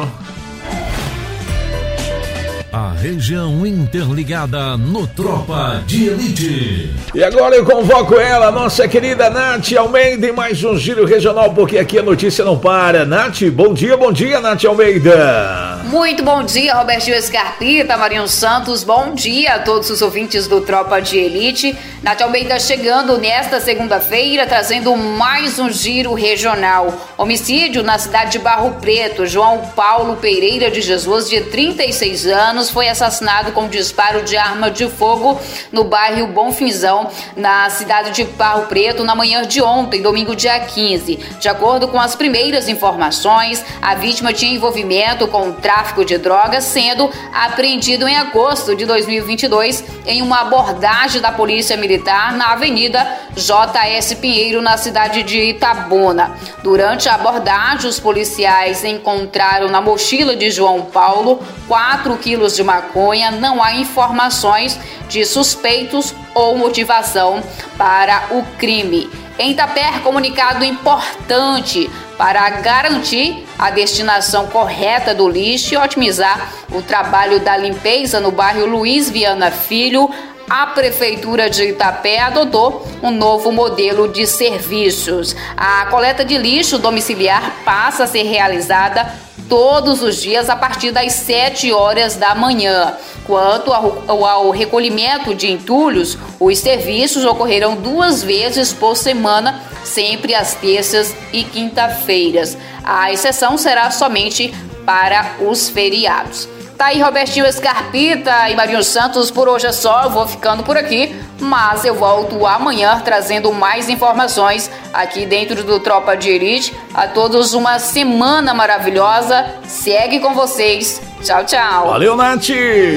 A região interligada no Tropa de Elite. E agora eu convoco ela, nossa querida Nath Almeida, em mais um giro regional, porque aqui a notícia não para. Nath, bom dia, Nath Almeida. Muito bom dia, Robertinho Scarpita, Marinho Santos, bom dia a todos os ouvintes do Tropa de Elite. Nath Almeida chegando nesta segunda-feira, trazendo mais um giro regional. Homicídio na cidade de Barro Preto. João Paulo Pereira de Jesus, de 36 anos, foi assassinado com disparo de arma de fogo no bairro Bonfinzão, na cidade de Barro Preto, na manhã de ontem, domingo dia 15. De acordo com as primeiras informações, a vítima tinha envolvimento com o tráfico de drogas, sendo apreendido em agosto de 2022 em uma abordagem da Polícia Militar na Avenida J.S. Pinheiro, na cidade de Itabuna. Durante a abordagem, os policiais encontraram na mochila de João Paulo 4 quilos de maconha. Não há informações de suspeitos ou motivação para o crime. Em Itapé, comunicado importante para garantir a destinação correta do lixo e otimizar o trabalho da limpeza no bairro Luiz Viana Filho. A Prefeitura de Itapé adotou um novo modelo de serviços. A coleta de lixo domiciliar passa a ser realizada todos os dias a partir das 7 horas da manhã. Quanto ao recolhimento de entulhos, os serviços ocorrerão 2 vezes por semana, sempre às terças e quinta-feiras. A exceção será somente para os feriados. Tá aí, Robertinho Scarpita e Marinho Santos, por hoje é só, eu vou ficando por aqui, mas eu volto amanhã trazendo mais informações aqui dentro do Tropa de Elite. A todos uma semana maravilhosa, segue com vocês, tchau, tchau. Valeu, Nath!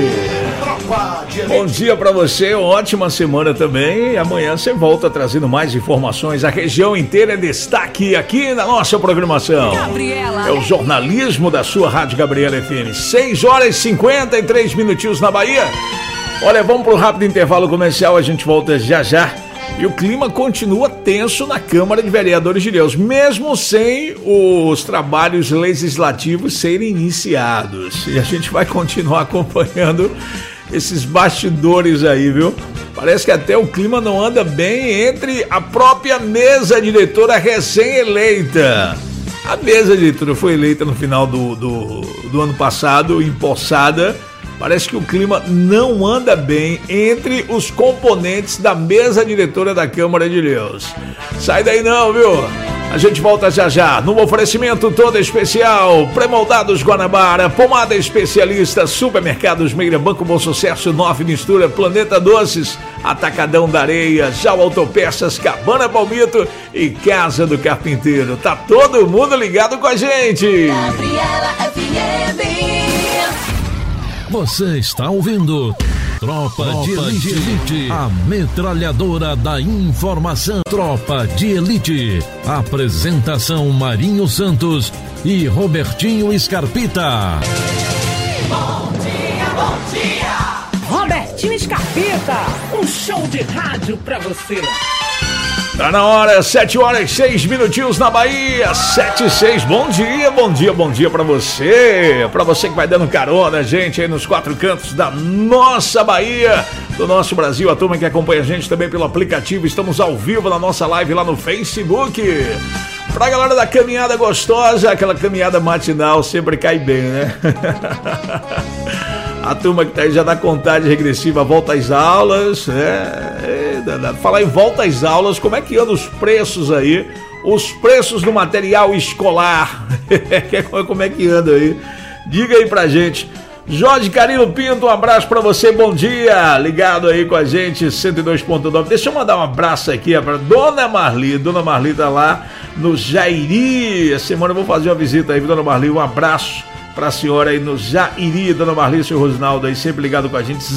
Bom dia pra você, ótima semana também. Amanhã você volta trazendo mais informações. A região inteira é destaque aqui na nossa programação. Gabriela. É o jornalismo da sua Rádio Gabriela FM. 6 horas e 53 minutinhos na Bahia. Olha, vamos pro rápido intervalo comercial, a gente volta já já. E o clima continua tenso na Câmara de Vereadores de Ilhéus, mesmo sem os trabalhos legislativos serem iniciados. E a gente vai continuar acompanhando esses bastidores aí, viu? Parece que até o clima não anda bem entre a própria mesa diretora recém-eleita. A mesa diretora foi eleita no final do ano passado, empossada. Parece que o clima não anda bem entre os componentes da mesa diretora da Câmara de Ilhéus. Sai daí não, viu? A gente volta já já, num oferecimento todo especial. Pré-moldados Guanabara, pomada especialista, supermercados Meira, Banco Bom Sucesso, 9 Mistura, Planeta Doces, Atacadão da Areia, Jau Autopeças, Cabana Palmito e Casa do Carpinteiro. Tá todo mundo ligado com a gente. Gabriela FM. Você está ouvindo Tropa de Elite, a metralhadora da informação. Tropa de Elite. Apresentação Marinho Santos e Robertinho Scarpita. Bom dia. Robertinho Scarpita, um show de rádio pra você. Tá na hora, 7 horas e 6 minutinhos na Bahia, 7 e 6, bom dia pra você que vai dando carona, gente, aí nos 4 cantos da nossa Bahia, do nosso Brasil, a turma que acompanha a gente também pelo aplicativo, estamos ao vivo na nossa live lá no Facebook. Pra galera da caminhada gostosa, aquela caminhada matinal sempre cai bem, né? A turma que tá aí já na contagem regressiva, volta às aulas, né? Falar em volta às aulas, como é que andam os preços aí? Os preços do material escolar, como é que anda aí? Diga aí pra gente. Jorge Carilo Pinto, um abraço pra você, bom dia, ligado aí com a gente, 102.9. Deixa eu mandar um abraço aqui pra Dona Marli tá lá no Jairi. Essa semana eu vou fazer uma visita aí, Dona Marli, um abraço pra senhora aí no Jairi, Dona Marli, seu Rosinaldo aí, sempre ligado com a gente.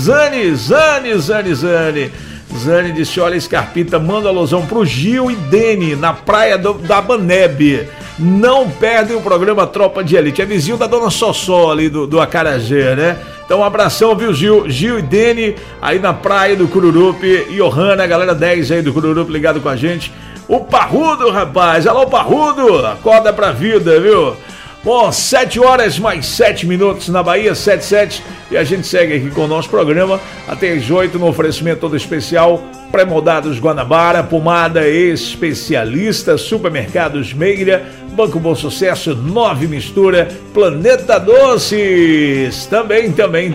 Zane disse, olha, Scarpita, manda alusão pro Gil e Dene, na praia da Banebe. Não perdem o programa Tropa de Elite. É vizinho da Dona Sossó ali do Acarajé, né? Então um abração, viu, Gil e Dene, aí na praia do Cururupi. E Johanna, a galera 10 aí do Cururupi ligado com a gente. O Parrudo, rapaz. Alô, Parrudo. Acorda pra vida, viu? Bom, 7 horas mais 7 minutos na Bahia, 7:07. E a gente segue aqui com o nosso programa até as 8 no oferecimento todo especial. Pré-moldados Guanabara, pomada especialista, supermercados Meira, Banco Bom Sucesso, 9 Mistura, Planeta Doces, também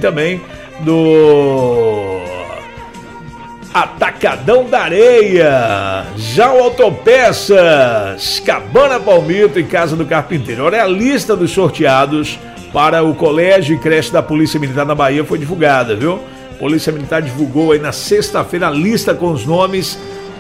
do Atacadão da Areia, Jau Autopeças, Cabana Palmito e Casa do Carpinteiro. Olha, a lista dos sorteados para o Colégio e Creche da Polícia Militar na Bahia foi divulgada, viu? A Polícia Militar divulgou aí na sexta-feira a lista com os nomes,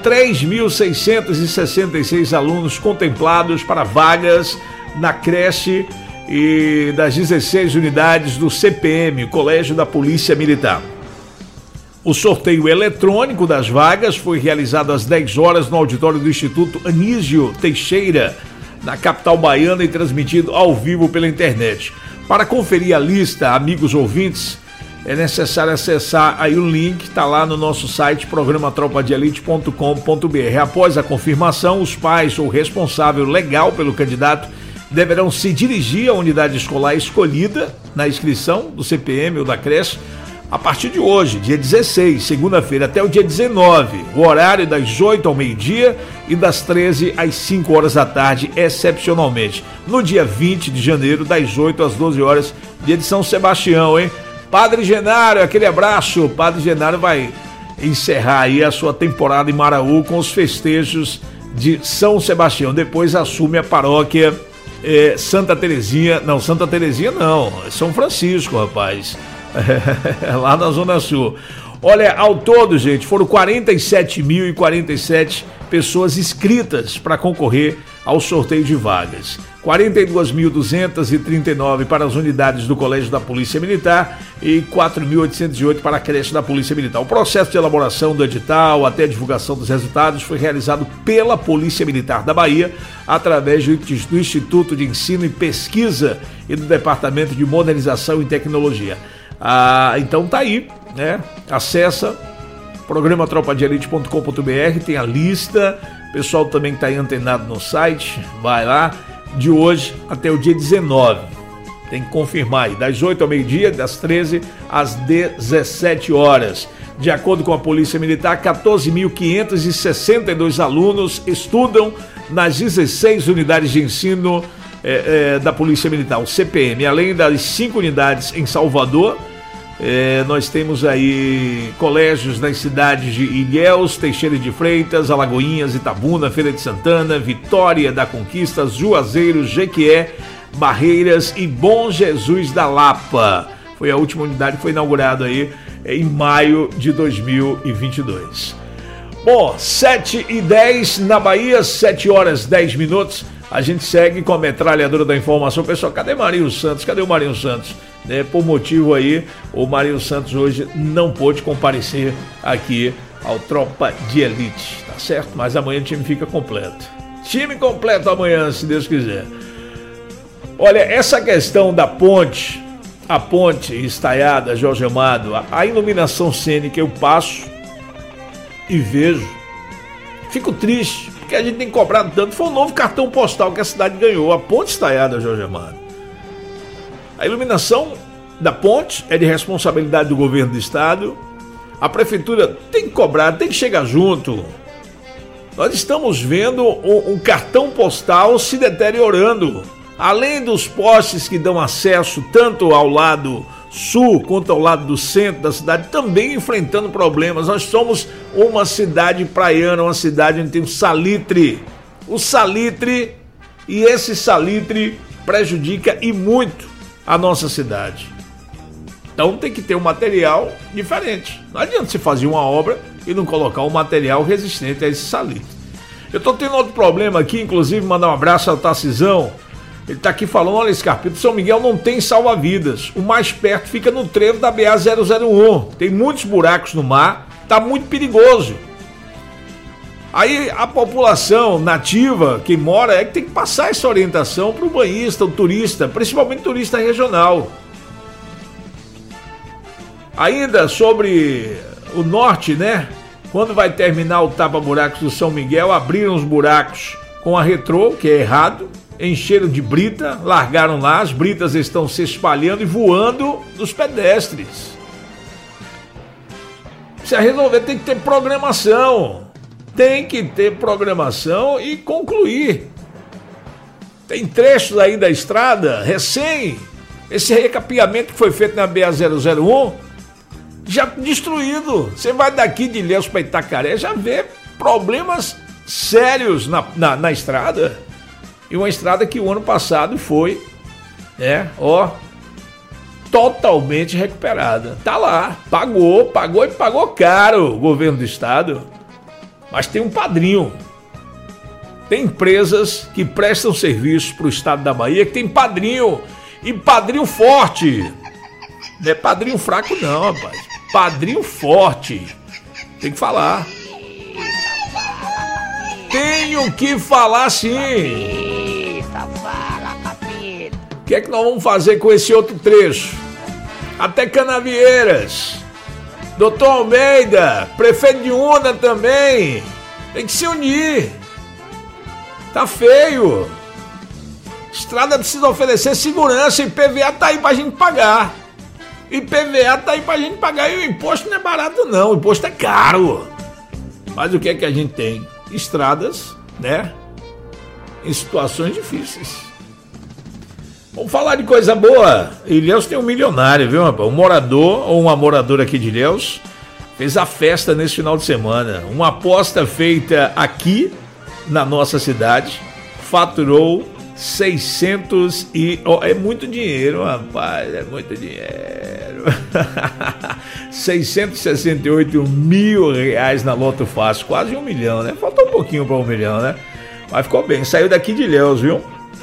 3.666 alunos contemplados para vagas na creche e das 16 unidades do CPM, Colégio da Polícia Militar. O sorteio eletrônico das vagas foi realizado às 10 horas no auditório do Instituto Anísio Teixeira, na capital baiana, e transmitido ao vivo pela internet. Para conferir a lista, amigos ouvintes, é necessário acessar aí o link, está lá no nosso site, programatropadeelite.com.br. Após a confirmação, os pais ou responsável legal pelo candidato deverão se dirigir à unidade escolar escolhida na inscrição do CPM ou da creche a partir de hoje, dia 16, segunda-feira, até o dia 19, o horário das 8 ao meio-dia e das 13 às 5 horas da tarde, excepcionalmente. No dia 20 de janeiro, das 8 às 12 horas, dia de São Sebastião, hein? Padre Genário, aquele abraço. Padre Genário vai encerrar aí a sua temporada em Maraú com os festejos de São Sebastião. Depois assume a paróquia Santa Terezinha. Não, Santa Terezinha não, é São Francisco, rapaz. Lá na Zona Sul. Olha, ao todo, gente, foram 47.047 pessoas inscritas para concorrer ao sorteio de vagas. 42.239 para as unidades do Colégio da Polícia Militar e 4.808 para a creche da Polícia Militar. O processo de elaboração do edital até a divulgação dos resultados foi realizado pela Polícia Militar da Bahia através do Instituto de Ensino e Pesquisa e do Departamento de Modernização e Tecnologia. Então tá aí, né? Acessa programatropadeelite.com.br, tem a lista. O pessoal também que tá aí antenado no site, vai lá. De hoje até o dia 19. Tem que confirmar aí, das 8 ao meio-dia, das 13 às 17 horas. De acordo com a Polícia Militar, 14.562 alunos estudam nas 16 unidades de ensino da Polícia Militar, o CPM. Além das 5 unidades em Salvador, nós temos aí colégios nas cidades de Ilhéus, Teixeira de Freitas, Alagoinhas, Itabuna, Feira de Santana, Vitória da Conquista, Juazeiro, Jequié, Barreiras e Bom Jesus da Lapa. Foi a última unidade que foi inaugurada aí em maio de 2022. Bom, 7h10 na Bahia, 7 horas 10 minutos. A gente segue com a metralhadora da informação. Pessoal, cadê Marinho Santos? Cadê o Marinho Santos? Por motivo aí, o Marinho Santos hoje não pôde comparecer aqui ao Tropa de Elite, tá certo? Mas amanhã o time fica completo. Time completo amanhã, se Deus quiser. Olha, essa questão da ponte, a ponte estaiada, Jorge Amado, a iluminação cênica, eu passo e vejo, fico triste, porque a gente tem cobrado tanto. Foi um novo cartão postal que a cidade ganhou, a ponte estaiada, Jorge Amado. A iluminação da ponte é de responsabilidade do governo do estado. A prefeitura tem que cobrar, tem que chegar junto. Nós estamos vendo um cartão postal se deteriorando. Além dos postes que dão acesso tanto ao lado sul quanto ao lado do centro da cidade, também enfrentando problemas. Nós somos uma cidade praiana, uma cidade onde tem o salitre. O salitre, e esse salitre prejudica e muito a nossa cidade. Então tem que ter um material diferente. Não adianta você fazer uma obra e não colocar um material resistente a esse salitre. Eu tô tendo outro problema aqui, inclusive mandar um abraço ao Tarcisão. Ele tá aqui falando, olha, Scarpito, São Miguel não tem salva-vidas. O mais perto fica no trevo da BA-001. Tem muitos buracos no mar, tá muito perigoso. Aí a população nativa que mora é que tem que passar essa orientação para o banhista, o turista, principalmente turista regional. Ainda sobre o norte, né? Quando vai terminar o tapa-buracos do São Miguel, abriram os buracos com a retrô, que é errado, encheram de brita, largaram lá, as britas estão se espalhando e voando nos pedestres. Precisa resolver, tem que ter programação. Tem que ter programação e concluir. Tem trechos aí da estrada, esse recapeamento que foi feito na BA-001, já destruído. Você vai daqui de Ilhéus para Itacaré, já vê problemas sérios na estrada. E uma estrada que o ano passado foi, totalmente recuperada. Tá lá, pagou e pagou caro o governo do estado. Mas tem um padrinho. Tem empresas que prestam serviço para o estado da Bahia que tem padrinho, e padrinho forte. Não é padrinho fraco não, rapaz. Padrinho forte. Tem que falar. Tenho que falar sim. O que é que nós vamos fazer com esse outro trecho? Até Canavieiras. Doutor Almeida, prefeito de Una também. Tem que se unir. Tá feio. Estrada precisa oferecer segurança. E IPVA tá aí pra gente pagar. E o imposto não é barato não. O imposto é caro. Mas o que é que a gente tem? Estradas, né? Em situações difíceis. Vamos falar de coisa boa. Ilhéus tem um milionário, viu, rapaz? Um morador ou uma moradora aqui de Ilhéus fez a festa nesse final de semana. Uma aposta feita aqui na nossa cidade faturou 600 e... é muito dinheiro, rapaz, é muito dinheiro. 668 mil reais na Loto Fácil, quase 1 milhão, né? Faltou um pouquinho para 1 milhão, né? Mas ficou bem, saiu daqui de Ilhéus, viu?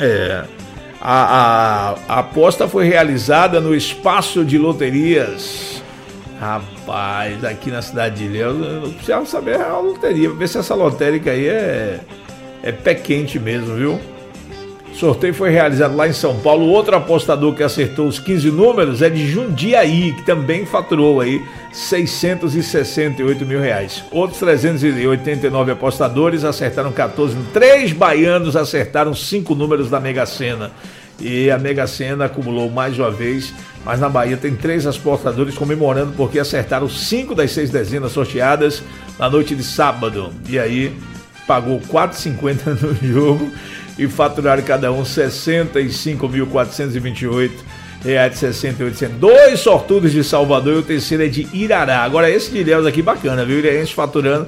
A aposta foi realizada no Espaço de Loterias. Rapaz, aqui na cidade de Ilhéus, eu precisava saber a loteria, pra ver se essa lotérica aí é pé quente mesmo, viu? O sorteio foi realizado lá em São Paulo. Outro apostador que acertou os 15 números é de Jundiaí, que também faturou aí 668 mil reais. Outros 389 apostadores acertaram 14. 3 baianos acertaram 5 números da Mega Sena. E a Mega Sena acumulou mais uma vez, mas na Bahia tem 3 apostadores comemorando porque acertaram 5 das 6 dezenas sorteadas na noite de sábado. E aí pagou 4,50 no jogo e faturaram cada um 65.428 reais, 68 centavos. 2 sortudos de Salvador e o terceiro é de Irará. Agora esse de Ilhéus aqui bacana, viu? Ilhéense faturando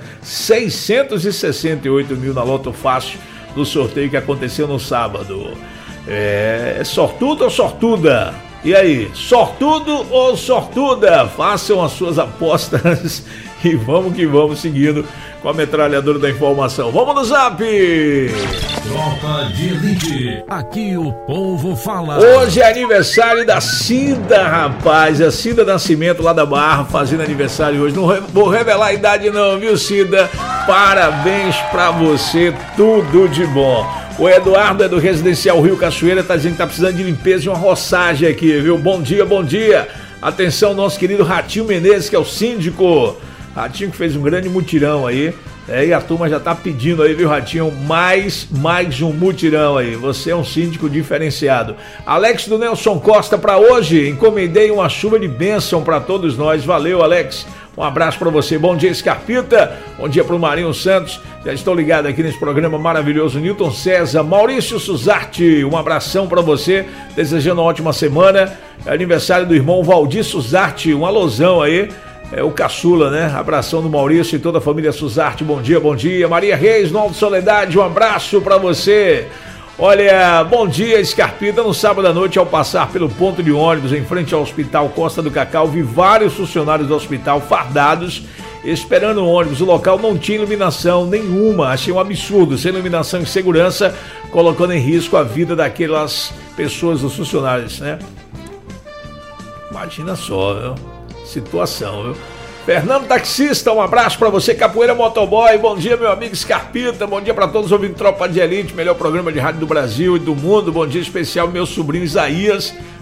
668 mil na Loto Fácil do sorteio que aconteceu no sábado. É sortudo ou sortuda? E aí, sortudo ou sortuda? Façam as suas apostas e vamos que vamos seguindo com a metralhadora da informação. Vamos no Zap! Tropa de Elite, aqui o povo fala. Hoje é aniversário da Cida, rapaz. A Cida Nascimento lá da Barra fazendo aniversário hoje. Não vou revelar a idade não, viu, Cida? Parabéns pra você, tudo de bom. O Eduardo é do Residencial Rio Cachoeira, tá dizendo que tá precisando de limpeza e uma roçagem aqui, viu? Bom dia, bom dia. Atenção, nosso querido Ratinho Menezes, que é o síndico. Ratinho que fez um grande mutirão aí. E a turma já tá pedindo aí, viu, Ratinho? Mais um mutirão aí. Você é um síndico diferenciado. Alex do Nelson Costa pra hoje. Encomendei uma chuva de bênção pra todos nós. Valeu, Alex. Um abraço pra você. Bom dia, Scarpita. Bom dia pro Marinho Santos. Já estou ligado aqui nesse programa maravilhoso. Newton César, Maurício Suzarte. Um abração pra você. Desejando uma ótima semana. É aniversário do irmão Valdir Suzarte. Um alusão aí. É o caçula, né? Abração do Maurício e toda a família Suzarte. Bom dia, bom dia. Maria Reis, no Alto Soledade. Um abraço pra você. Olha, bom dia, Scarpita. No sábado à noite, ao passar pelo ponto de ônibus em frente ao Hospital Costa do Cacau, vi vários funcionários do hospital fardados esperando o ônibus. O local não tinha iluminação nenhuma. Achei um absurdo, sem iluminação e segurança, colocando em risco a vida daquelas pessoas, dos funcionários, né? Imagina só, viu? Situação, viu? Fernando Taxista, um abraço pra você. Capoeira Motoboy, bom dia, meu amigo Scarpita. Bom dia pra todos ouvindo Tropa de Elite, melhor programa de rádio do Brasil e do mundo. Bom dia especial meu sobrinho Isaías,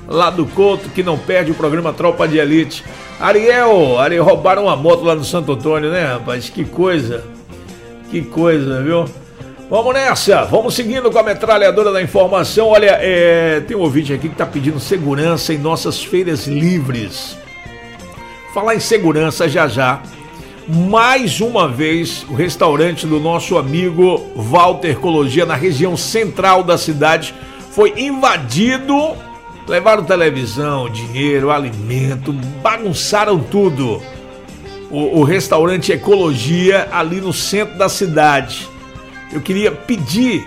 lá do Couto, que não perde o programa Tropa de Elite. Ariel, roubaram uma moto lá no Santo Antônio, né, rapaz? Que coisa, viu? Vamos nessa, vamos seguindo com a metralhadora da informação. Olha, tem um ouvinte aqui que tá pedindo segurança em nossas feiras livres. Falar em segurança já. Mais uma vez, o restaurante do nosso amigo Walter Ecologia, na região central da cidade, foi invadido. Levaram televisão, dinheiro, alimento, bagunçaram tudo. O restaurante Ecologia ali no centro da cidade. Eu queria pedir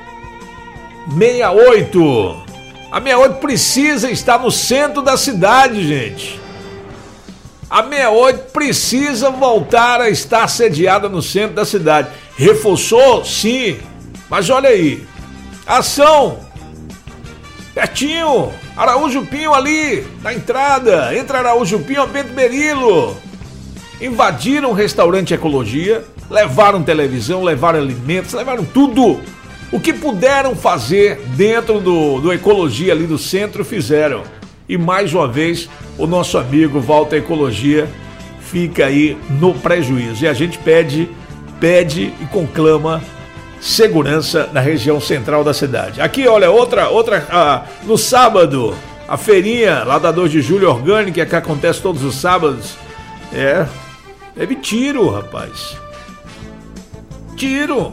68. A 68 precisa estar no centro da cidade, gente. A 68 precisa voltar a estar sediada no centro da cidade. Reforçou? Sim. Mas olha aí. Ação. Pertinho. Araújo Pinho ali, na entrada. Entre Araújo Pinho a Bento Berilo. Invadiram o restaurante Ecologia. Levaram televisão, levaram alimentos, levaram tudo. O que puderam fazer dentro do Ecologia ali do centro, fizeram. E mais uma vez, o nosso amigo Walter Ecologia fica aí no prejuízo. E a gente pede e conclama segurança na região central da cidade. Aqui, olha, outra no sábado, a feirinha lá da 2 de julho orgânica, que acontece todos os sábados. Teve tiro, rapaz. Tiro.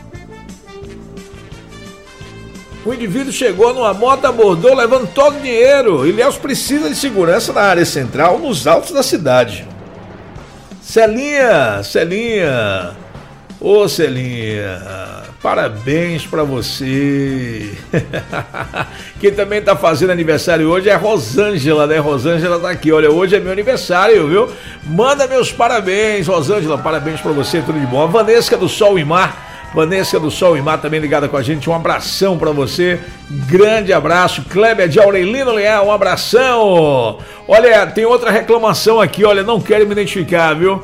O indivíduo chegou numa moto, abordou, levando todo o dinheiro. Ilhéus precisa de segurança na área central, nos altos da cidade. Celinha. Ô, Celinha, parabéns pra você. Quem também tá fazendo aniversário hoje é a Rosângela, né? Rosângela tá aqui, olha, hoje é meu aniversário, viu? Manda meus parabéns, Rosângela, parabéns pra você, tudo de bom. A Vanessa do Sol e Mar também ligada com a gente, um abração pra você, grande abraço. Kleber de Aurelino Leal, um abração. Olha, tem outra reclamação aqui, olha, não quero me identificar, viu?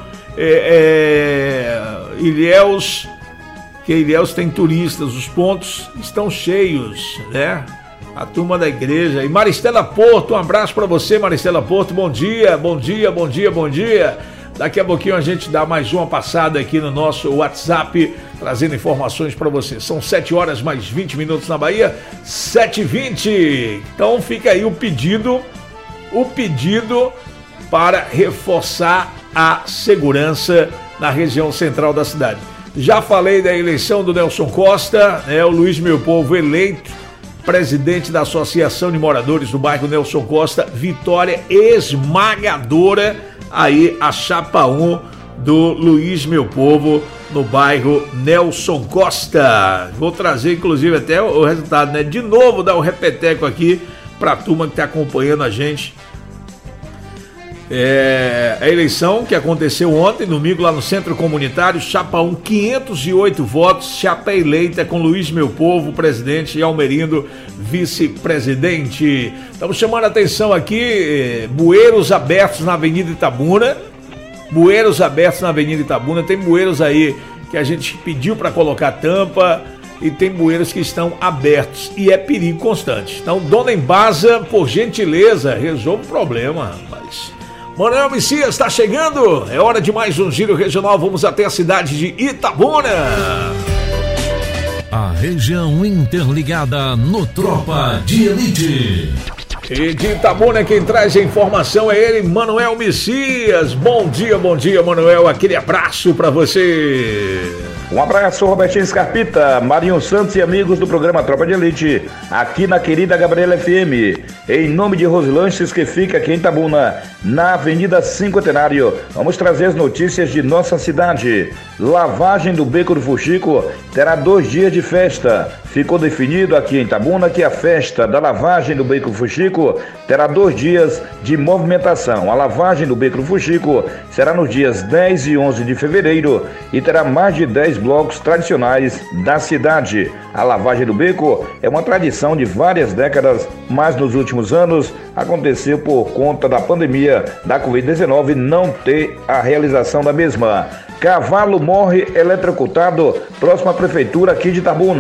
Ilhéus tem turistas, os pontos estão cheios, né? A turma da igreja. E Maristela Porto, um abraço pra você, Maristela Porto, bom dia. Daqui a pouquinho a gente dá mais uma passada aqui no nosso WhatsApp, trazendo informações para você. São 7 horas mais 20 minutos na Bahia, 7h20. Então fica aí o pedido para reforçar a segurança na região central da cidade. Já falei da eleição do Nelson Costa, o Luiz Meu Povo eleito presidente da Associação de Moradores do bairro Nelson Costa, vitória esmagadora aí a chapa 1 do Luiz Meu Povo no bairro Nelson Costa. Vou trazer inclusive até o resultado, né? De novo dar o repeteco aqui para a turma que está acompanhando a gente. A eleição que aconteceu ontem, domingo, lá no Centro Comunitário, chapa 1, 508 votos, chapa eleita com Luiz Meu Povo, presidente, e Almerindo, vice-presidente. Estamos chamando a atenção aqui, bueiros abertos na Avenida Itabuna, tem bueiros aí que a gente pediu para colocar tampa, e tem bueiros que estão abertos, e é perigo constante. Então, dona Embasa, por gentileza, resolva o problema, rapaz. Manuel Messias está chegando, é hora de mais um giro regional, vamos até a cidade de Itabuna. A região interligada no Tropa de Elite. E de Itabuna quem traz a informação é ele, Manuel Messias. Bom dia, Manuel, aquele abraço para você. Um abraço, Robertinho Scarpita, Marinho Santos e amigos do programa Tropa de Elite, aqui na querida Gabriela FM, em nome de Roslanches, que fica aqui em Itabuna, na Avenida Cinquentenário. Vamos trazer as notícias de nossa cidade. Lavagem do Beco do Fuxico terá 2 dias de festa. Ficou definido aqui em Itabuna que a festa da lavagem do Beco do Fuxico terá 2 dias de movimentação. A lavagem do Beco do Fuxico será nos dias 10 e 11 de fevereiro e terá mais de 10 blocos tradicionais da cidade. A lavagem do beco é uma tradição de várias décadas, mas nos últimos anos aconteceu por conta da pandemia da Covid-19 não ter a realização da mesma. Cavalo morre eletrocutado próximo à prefeitura aqui de Itabuna.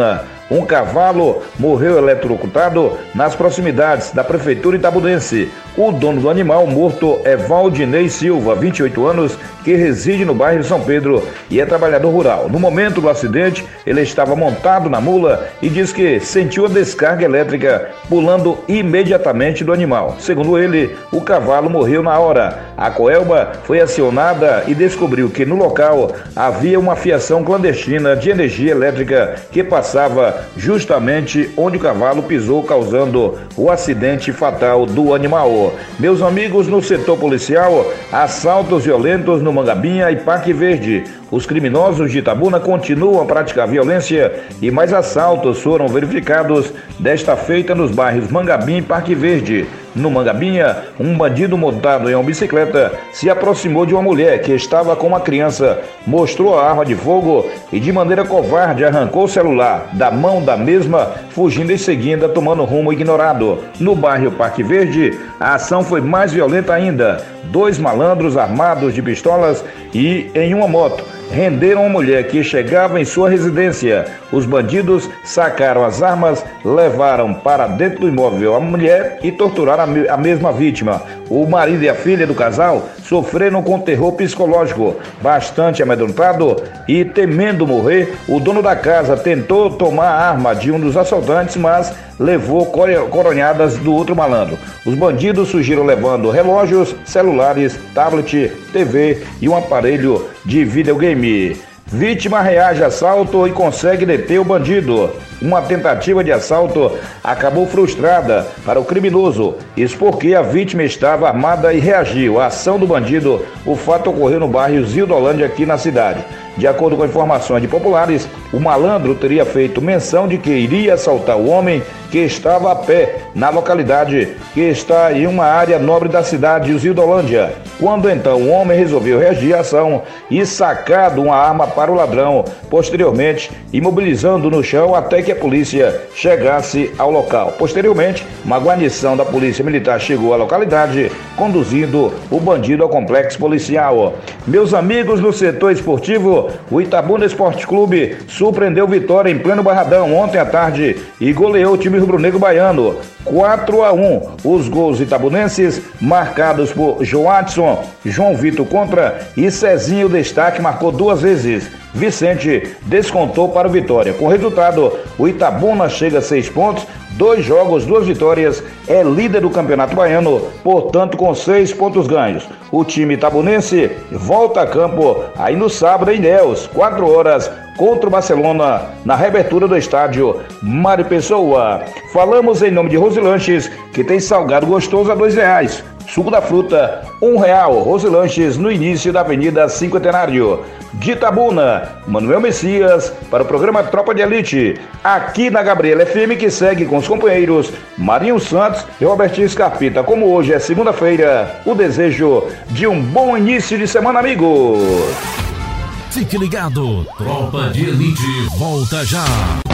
um cavalo morreu eletrocutado nas proximidades da Prefeitura itabunense. O dono do animal morto é Valdinei Silva, 28 anos, que reside no bairro São Pedro e é trabalhador rural. No momento do acidente, ele estava montado na mula e diz que sentiu a descarga elétrica pulando imediatamente do animal. Segundo ele, o cavalo morreu na hora. A Coelba foi acionada e descobriu que no local havia uma fiação clandestina de energia elétrica que passava justamente onde o cavalo pisou, causando o acidente fatal do animal. Meus amigos, no setor policial, assaltos violentos no Mangabinha e Parque Verde. Os criminosos de Itabuna continuam a praticar violência e mais assaltos foram verificados desta feita nos bairros Mangabinha e Parque Verde. No Mangabinha, um bandido montado em uma bicicleta se aproximou de uma mulher que estava com uma criança, mostrou a arma de fogo e de maneira covarde arrancou o celular da mão da mesma, fugindo em seguida, tomando rumo ignorado. No bairro Parque Verde, a ação foi mais violenta ainda. 2 malandros armados de pistolas e em uma moto renderam uma mulher que chegava em sua residência. Os bandidos sacaram as armas, levaram para dentro do imóvel a mulher e torturaram a mesma vítima. O marido e a filha do casal sofreram com terror psicológico. Bastante amedrontado e temendo morrer, o dono da casa tentou tomar a arma de um dos assaltantes, mas levou coronhadas do outro malandro. Os bandidos surgiram levando relógios, celulares, tablet, TV e um aparelho de videogame. Vítima reage a assalto e consegue deter o bandido. Uma tentativa de assalto acabou frustrada para o criminoso, isso porque a vítima estava armada e reagiu à ação do bandido. O fato ocorreu no bairro Zildolândia, aqui na cidade. De acordo com informações de populares, o malandro teria feito menção de que iria assaltar o homem que estava a pé na localidade, que está em uma área nobre da cidade de Zildolândia. Quando então o homem resolveu reagir à ação e sacado uma arma para o ladrão, posteriormente imobilizando no chão até que a polícia chegasse ao local. Posteriormente, uma guarnição da Polícia Militar chegou à localidade, conduzindo o bandido ao complexo policial. Meus amigos, no setor esportivo, o Itabuna Esporte Clube surpreendeu Vitória em pleno Barradão ontem à tarde e goleou o time rubro-negro baiano 4-1. Os gols itabunenses marcados por Joadson, João Vitor contra e Cezinho, destaque, marcou 2 vezes. Vicente descontou para o Vitória. Com o resultado, o Itabuna chega a 6 pontos, 2 jogos, 2 vitórias, é líder do Campeonato Baiano, portanto com 6 pontos ganhos. O time itabunense volta a campo aí no sábado em Ilhéus, 4 horas, contra o Barcelona, na reabertura do estádio Mário Pessoa. Falamos em nome de Rosilanches, que tem salgado gostoso a R$2. Suco da fruta, R$1. Rosilanches, no início da Avenida Cinquentenário. De Itabuna, Manuel Messias, para o programa Tropa de Elite, aqui na Gabriela FM, que segue com os companheiros Marinho Santos e Robertinho Scarpita. Como hoje é segunda-feira, o desejo de um bom início de semana, amigos. Fique ligado, Tropa de Elite volta já.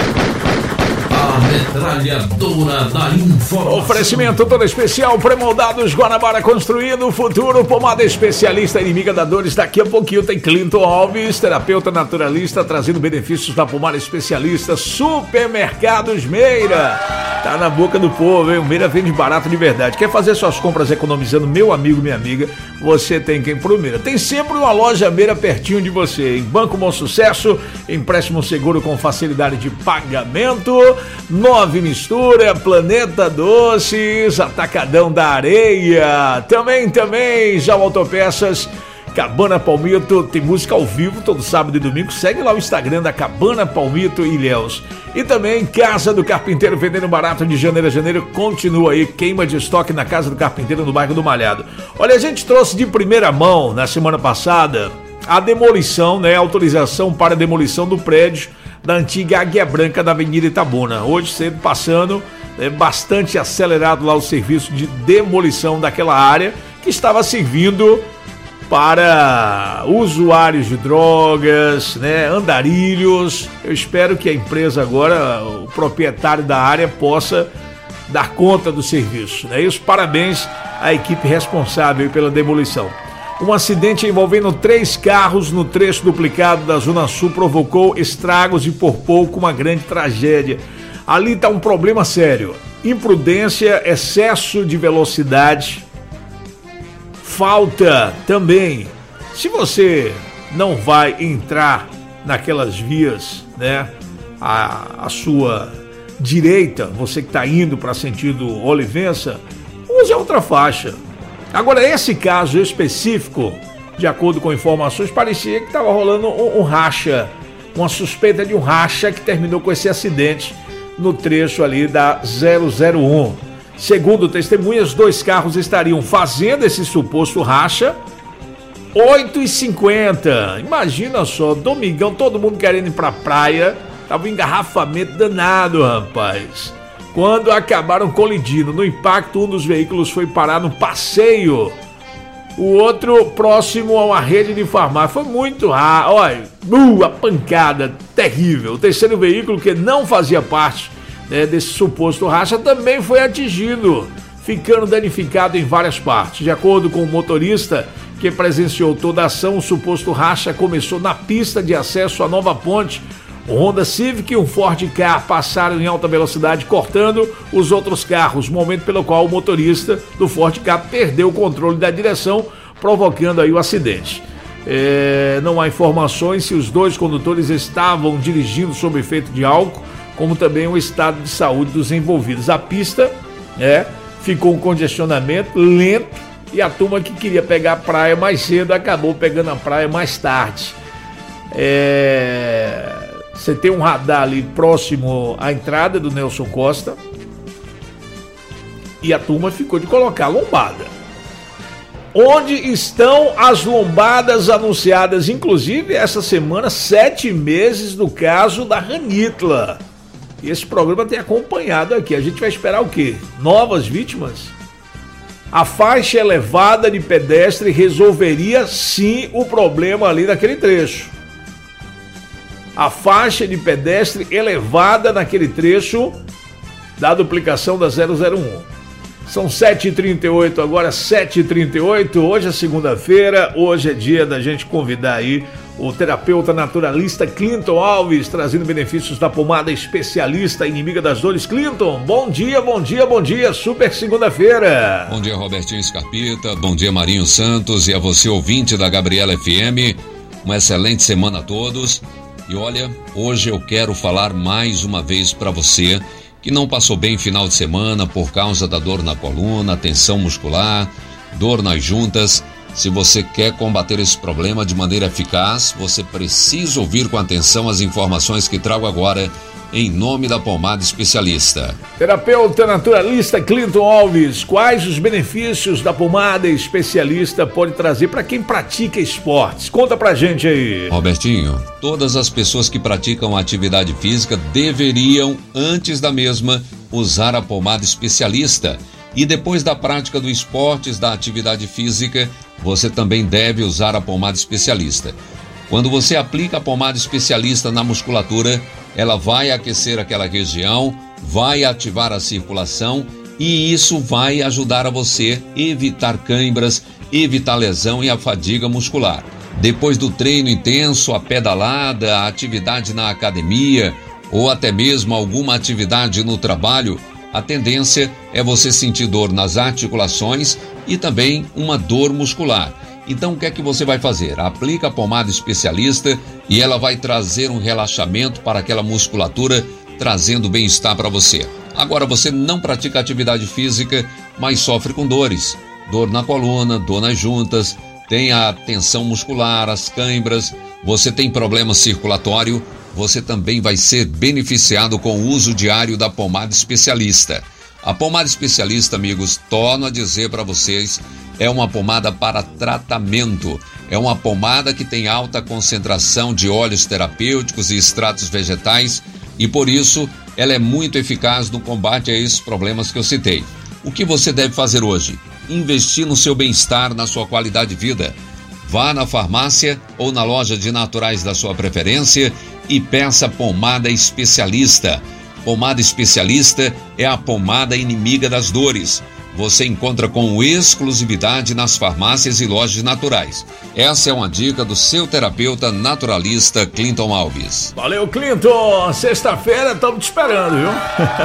A metralhadora da informação. Oferecimento todo especial, Premoldados Guanabara, construindo o futuro. Pomada especialista, inimiga da dores. Daqui a pouquinho tem Clinton Alves, terapeuta naturalista, trazendo benefícios da pomada especialista. Supermercados Meira, tá na boca do povo, hein? O Meira vende barato de verdade. Quer fazer suas compras economizando, meu amigo, minha amiga? Você tem quem pro Meira. Tem sempre uma loja Meira pertinho de você. Em Banco Bom Sucesso, empréstimo seguro com facilidade de pagamento. 9 Mistura, Planeta Doces, Atacadão da Areia, também, já o Autopeças, Cabana Palmito, tem música ao vivo todo sábado e domingo, segue lá o Instagram da Cabana Palmito e Ilhéus. E também Casa do Carpinteiro, vendendo barato de janeiro a janeiro, continua aí, queima de estoque na Casa do Carpinteiro, no bairro do Malhado. Olha, a gente trouxe de primeira mão, na semana passada, a demolição, né, a autorização para a demolição do prédio da antiga Águia Branca da Avenida Itabuna. Hoje cedo passando, bastante acelerado lá o serviço de demolição daquela área que estava servindo para usuários de drogas, né, andarilhos. Eu espero que a empresa agora, o proprietário da área, possa dar conta do serviço, né? E os parabéns à equipe responsável pela demolição. Um acidente envolvendo 3 carros no trecho duplicado da Zona Sul provocou estragos e por pouco uma grande tragédia. Ali está um problema sério. Imprudência, excesso de velocidade, falta também. Se você não vai entrar naquelas vias, né, a sua direita, você que está indo para sentido Olivença, use outra faixa. Agora, esse caso específico, de acordo com informações, parecia que estava rolando um racha, uma suspeita de um racha que terminou com esse acidente no trecho ali da 001. Segundo testemunhas, 2 carros estariam fazendo esse suposto racha 8h50. Imagina só, domingão, todo mundo querendo ir pra praia, tava um engarrafamento danado, rapaz. Quando acabaram colidindo, no impacto, um dos veículos foi parar no passeio, o outro próximo a uma rede de farmácia. Foi muito raro, olha, a pancada terrível. O terceiro veículo, que não fazia parte, né, desse suposto racha, também foi atingido, ficando danificado em várias partes. De acordo com o motorista que presenciou toda a ação, o suposto racha começou na pista de acesso à Nova Ponte. O Honda Civic e um Ford Ka passaram em alta velocidade, cortando os outros carros, momento pelo qual o motorista do Ford Ka perdeu o controle da direção, provocando aí o acidente. Não há informações se os 2 condutores estavam dirigindo sob efeito de álcool, como também o estado de saúde dos envolvidos. A pista ficou um congestionamento lento e a turma que queria pegar a praia mais cedo acabou pegando a praia mais tarde. Você tem um radar ali próximo à entrada do Nelson Costa e a turma ficou de colocar lombada. Onde estão as lombadas anunciadas, inclusive essa semana, 7 meses do caso da Ranitla? E esse programa tem acompanhado aqui. A gente vai esperar o quê? Novas vítimas? A faixa elevada de pedestre resolveria sim o problema ali naquele trecho. A faixa de pedestre elevada naquele trecho da duplicação da 001. São 7h38, agora 7h38, hoje é segunda-feira, hoje é dia da gente convidar aí o terapeuta naturalista Clinton Alves, trazendo benefícios da pomada especialista inimiga das dores. Clinton, bom dia, bom dia, bom dia, super segunda-feira. Bom dia, Robertinho Scarpita, bom dia, Marinho Santos, e a você, ouvinte da Gabriela FM, uma excelente semana a todos. E olha, hoje eu quero falar mais uma vez para você que não passou bem final de semana por causa da dor na coluna, tensão muscular, dor nas juntas. Se você quer combater esse problema de maneira eficaz, você precisa ouvir com atenção as informações que trago agora em nome da pomada especialista. Terapeuta naturalista Clinton Alves, quais os benefícios da pomada especialista pode trazer para quem pratica esportes? Conta pra gente aí. Robertinho, todas as pessoas que praticam atividade física deveriam, antes da mesma, usar a pomada especialista. E depois da prática do esportes, da atividade física, você também deve usar a pomada especialista. Quando você aplica a pomada especialista na musculatura, ela vai aquecer aquela região, vai ativar a circulação e isso vai ajudar a você evitar câimbras, evitar lesão e a fadiga muscular. Depois do treino intenso, a pedalada, a atividade na academia ou até mesmo alguma atividade no trabalho, a tendência é você sentir dor nas articulações e também uma dor muscular. Então o que é que você vai fazer? Aplica a pomada especialista e ela vai trazer um relaxamento para aquela musculatura, trazendo bem-estar para você. Agora você não pratica atividade física, mas sofre com dores. Dor na coluna, dor nas juntas, tem a tensão muscular, as câimbras, você tem problema circulatório, você também vai ser beneficiado com o uso diário da pomada especialista. A pomada especialista, amigos, torno a dizer para vocês, é uma pomada para tratamento. É uma pomada que tem alta concentração de óleos terapêuticos e extratos vegetais e, por isso, ela é muito eficaz no combate a esses problemas que eu citei. O que você deve fazer hoje? Investir no seu bem-estar, na sua qualidade de vida. Vá na farmácia ou na loja de naturais da sua preferência e peça pomada especialista. Pomada especialista é a pomada inimiga das dores. você encontra com exclusividade nas farmácias e lojas naturais. Essa é uma dica do seu terapeuta naturalista Clinton Alves. Valeu, Clinton! Sexta-feira estamos te esperando, viu?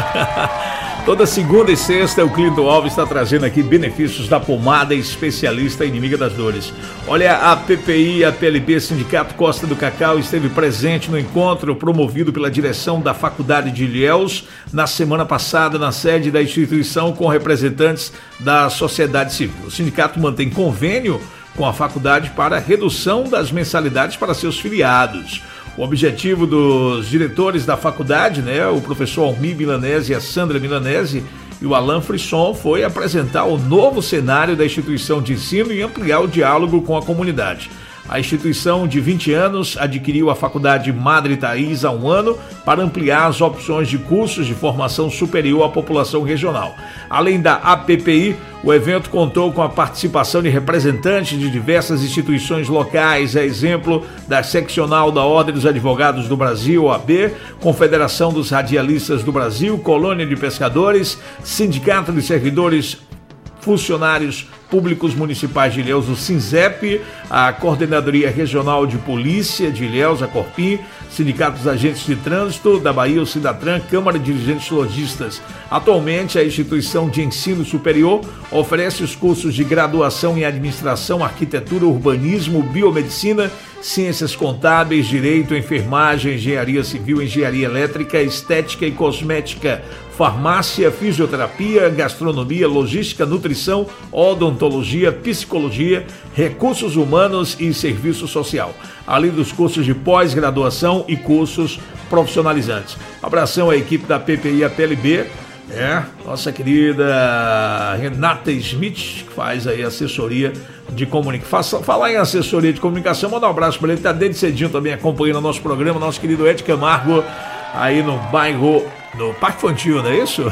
Toda segunda e sexta o Clinton Alves está trazendo aqui benefícios da pomada especialista inimiga das dores. Olha, a PPI e a PLB Sindicato Costa do Cacau esteve presente no encontro promovido pela direção da Faculdade de Ilhéus na semana passada na sede da instituição com representantes da sociedade civil. O sindicato mantém convênio com a faculdade para redução das mensalidades para seus filiados. O objetivo dos diretores da faculdade, né, o professor Almir Milanese e a Sandra Milanese e o Alan Frisson, foi apresentar o novo cenário da instituição de ensino e ampliar o diálogo com a comunidade. A instituição de 20 anos adquiriu a Faculdade Madre Thaís há um ano para ampliar as opções de cursos de formação superior à população regional. Além da APPI, o evento contou com a participação de representantes de diversas instituições locais, a exemplo da Seccional da Ordem dos Advogados do Brasil, OAB, Confederação dos Radialistas do Brasil, Colônia de Pescadores, Sindicato de Servidores Funcionários Públicos Municipais de Ilhéus, o SINZEP, a Coordenadoria Regional de Polícia de Ilhéus, a Corpim, Sindicato dos Agentes de Trânsito da Bahia, o Sindatran, Câmara de Dirigentes Logistas. Atualmente, a instituição de ensino superior oferece os cursos de graduação em Administração, Arquitetura, Urbanismo, Biomedicina, Ciências Contábeis, Direito, Enfermagem, Engenharia Civil, Engenharia Elétrica, Estética e Cosmética, Farmácia, Fisioterapia, Gastronomia, Logística, Nutrição, Odontologia, Psicologia, Recursos Humanos e Serviço Social, além dos cursos de pós-graduação e cursos profissionalizantes. Abração à equipe da PPI e a PLB, nossa querida Renata Smith, que faz aí assessoria de comunicação. Falar em assessoria de comunicação, manda um abraço para ele, tá desde cedinho também acompanhando o nosso programa, nosso querido Ed Camargo, aí no bairro, no Parque Infantil, não é isso?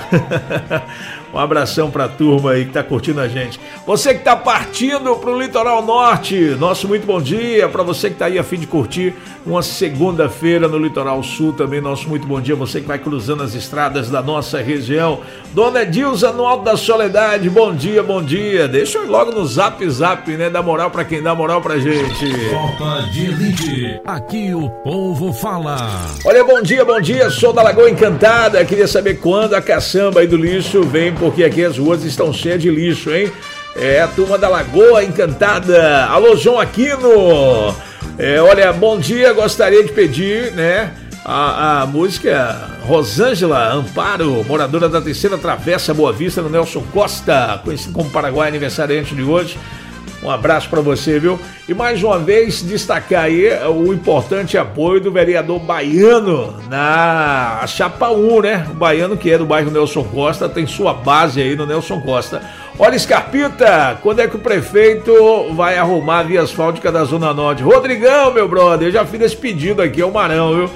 Um abração pra turma aí que tá curtindo a gente. Você que tá partindo pro litoral norte, nosso muito bom dia. Pra você que tá aí a fim de curtir uma segunda-feira no litoral sul também, nosso muito bom dia. Você que vai cruzando as estradas da nossa região. Dona Edilza no Alto da Soledade, bom dia, bom dia. Deixa eu ir logo no zap, né? Dá moral pra quem dá moral pra gente. Tropa de Elite, aqui o povo fala. Olha, bom dia, sou da Lagoa Encantada. Queria saber quando a caçamba aí do lixo vem, porque aqui as ruas estão cheias de lixo, hein? É a turma da Lagoa Encantada. Alô, João Aquino. Olha, bom dia, gostaria de pedir, né, a música Rosângela Amparo, moradora da Terceira Travessa Boa Vista, no Nelson Costa, conhecido como Paraguai, aniversariante de hoje. Um abraço para você, viu? E mais uma vez destacar aí o importante apoio do vereador Baiano na Chapa 1, né? O Baiano, que é do bairro Nelson Costa, tem sua base aí no Nelson Costa. Olha, Scarpita, quando é que o prefeito vai arrumar a via asfáltica da Zona Norte? Rodrigão, meu brother, eu já fiz esse pedido aqui, é o Marão, viu?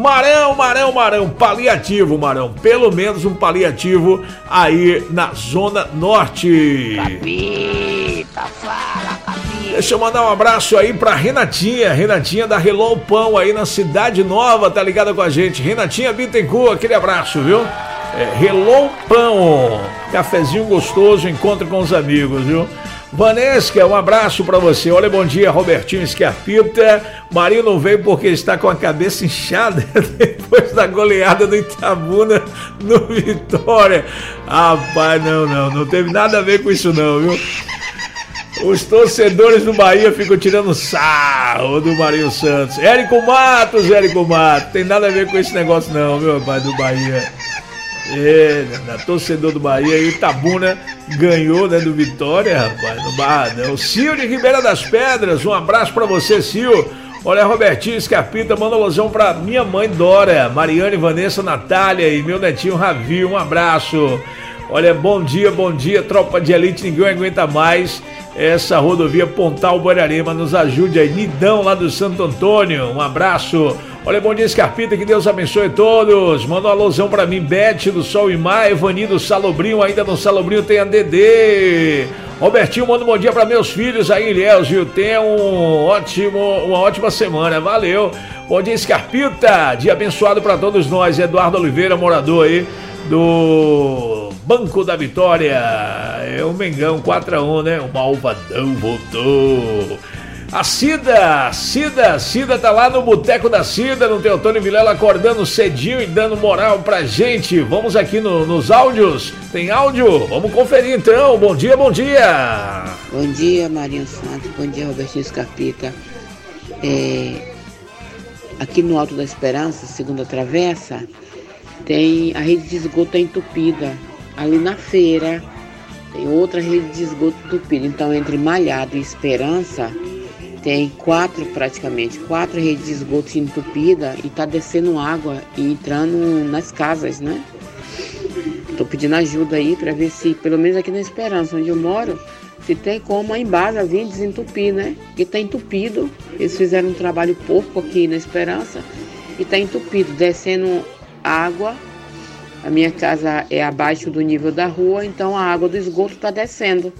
Marão, paliativo, Marão, pelo menos um paliativo aí na Zona Norte. Capita, fala, capita. Deixa eu mandar um abraço aí pra Renatinha da Relon Pão aí na Cidade Nova, tá ligada com a gente. Renatinha Bittencourt, aquele abraço, viu? Relon Pão, cafezinho gostoso, encontro com os amigos, viu? Vanesca, um abraço pra você. Olha, bom dia, Robertinho Scarpita. Marinho não veio porque está com a cabeça inchada depois da goleada do Itabuna no Vitória. Rapaz, não teve nada a ver com isso não, viu? Os torcedores do Bahia ficam tirando sarro do Marinho Santos. Érico Matos, tem nada a ver com esse negócio não, meu rapaz, do Bahia. Torcedor do Bahia, e o Itabuna ganhou, né, do Vitória, rapaz, no Barra, né? O Cio de Ribeira das Pedras, um abraço pra você, Cio. Olha, Robertinho Scarpita, manda um alusão pra minha mãe Dora, Mariane, Vanessa, Natália e meu netinho Ravi, um abraço. Olha, bom dia, tropa de elite, ninguém aguenta mais essa rodovia Pontal Borarema, nos ajude aí, Nidão lá do Santo Antônio, um abraço. Olha, bom dia, Scarpita, que Deus abençoe todos. Manda um alusão pra mim, Bete do Sol e Mar, Evani do Salobrinho, ainda no Salobrinho tem a Dedê. Robertinho, manda um bom dia pra meus filhos aí em Ilhéus, viu? Tenha uma ótima semana, valeu. Bom dia, Scarpita, dia abençoado pra todos nós. Eduardo Oliveira, morador aí do Banco da Vitória. É o Mengão 4-1, né? O Malvadão voltou. A Cida tá lá no Boteco da Cida, no Teotônio Vilela, acordando cedinho e dando moral pra gente. Vamos aqui nos áudios. Tem áudio? Vamos conferir então. Bom dia, bom dia. Bom dia, Marinho Santos. Bom dia, Robertinho Scarpita. Aqui no Alto da Esperança, segunda travessa, tem a rede de esgoto entupida. Ali na feira tem outra rede de esgoto entupida. Então, entre Malhado e Esperança, tem quatro redes de esgoto entupida e tá descendo água e entrando nas casas, né? Tô pedindo ajuda aí para ver se, pelo menos aqui na Esperança, onde eu moro, se tem como a Embasa vir desentupir, né? Porque tá entupido. Eles fizeram um trabalho porco aqui na Esperança e tá entupido, descendo água. A minha casa é abaixo do nível da rua, então a água do esgoto tá descendo.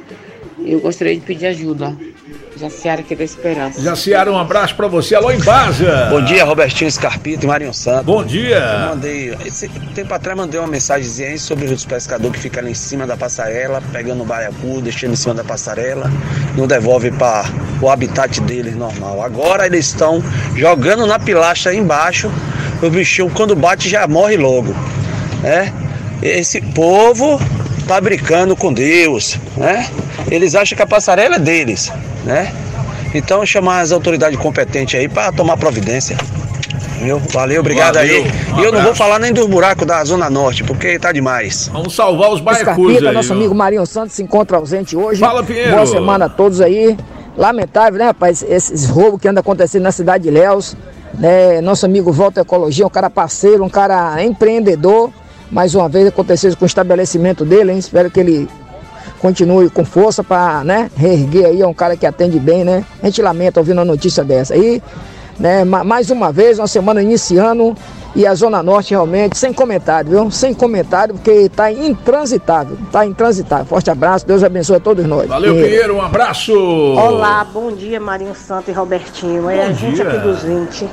Eu gostaria de pedir ajuda. Jaciara aqui da Esperança. Jaciara, um abraço pra você. Alô, Embasa. Bom dia, Robertinho Scarpita e Marinho Santos. Bom dia. Eu mandei, tempo atrás mandei uma mensagenzinha aí sobre os pescadores que ficam lá em cima da passarela, pegando o baiacu, deixando em cima da passarela, não devolve para o habitat deles normal. Agora eles estão jogando na pilastra aí embaixo, o bichinho quando bate já morre logo, né? Esse povo tá brincando com Deus, né? Eles acham que a passarela é deles, né? Então chamar as autoridades competentes aí para tomar providência. Viu? Valeu, obrigado. Valeu, aí. E eu não vou falar nem dos buracos da Zona Norte, porque tá demais. Vamos salvar os baiacus aí. Nosso amigo Marinho Santos se encontra ausente hoje. Fala, Pinheiro. Boa semana a todos aí. Lamentável, né, rapaz? Esses roubos que andam acontecendo na cidade de Ilhéus, né? Nosso amigo Volta Ecologia, um cara parceiro, um cara empreendedor. Mais uma vez aconteceu isso com o estabelecimento dele, hein? Espero que ele continue com força para, né, reerguer aí. É um cara que atende bem, né? A gente lamenta ouvindo uma notícia dessa aí, né? Mais uma vez, uma semana iniciando e a Zona Norte realmente sem comentário, viu? Sem comentário, porque está intransitável, Forte abraço, Deus abençoe a todos nós. Valeu, Pinheiro, um abraço. Olá, bom dia, Marinho Santos e Robertinho. A gente aqui dos 20,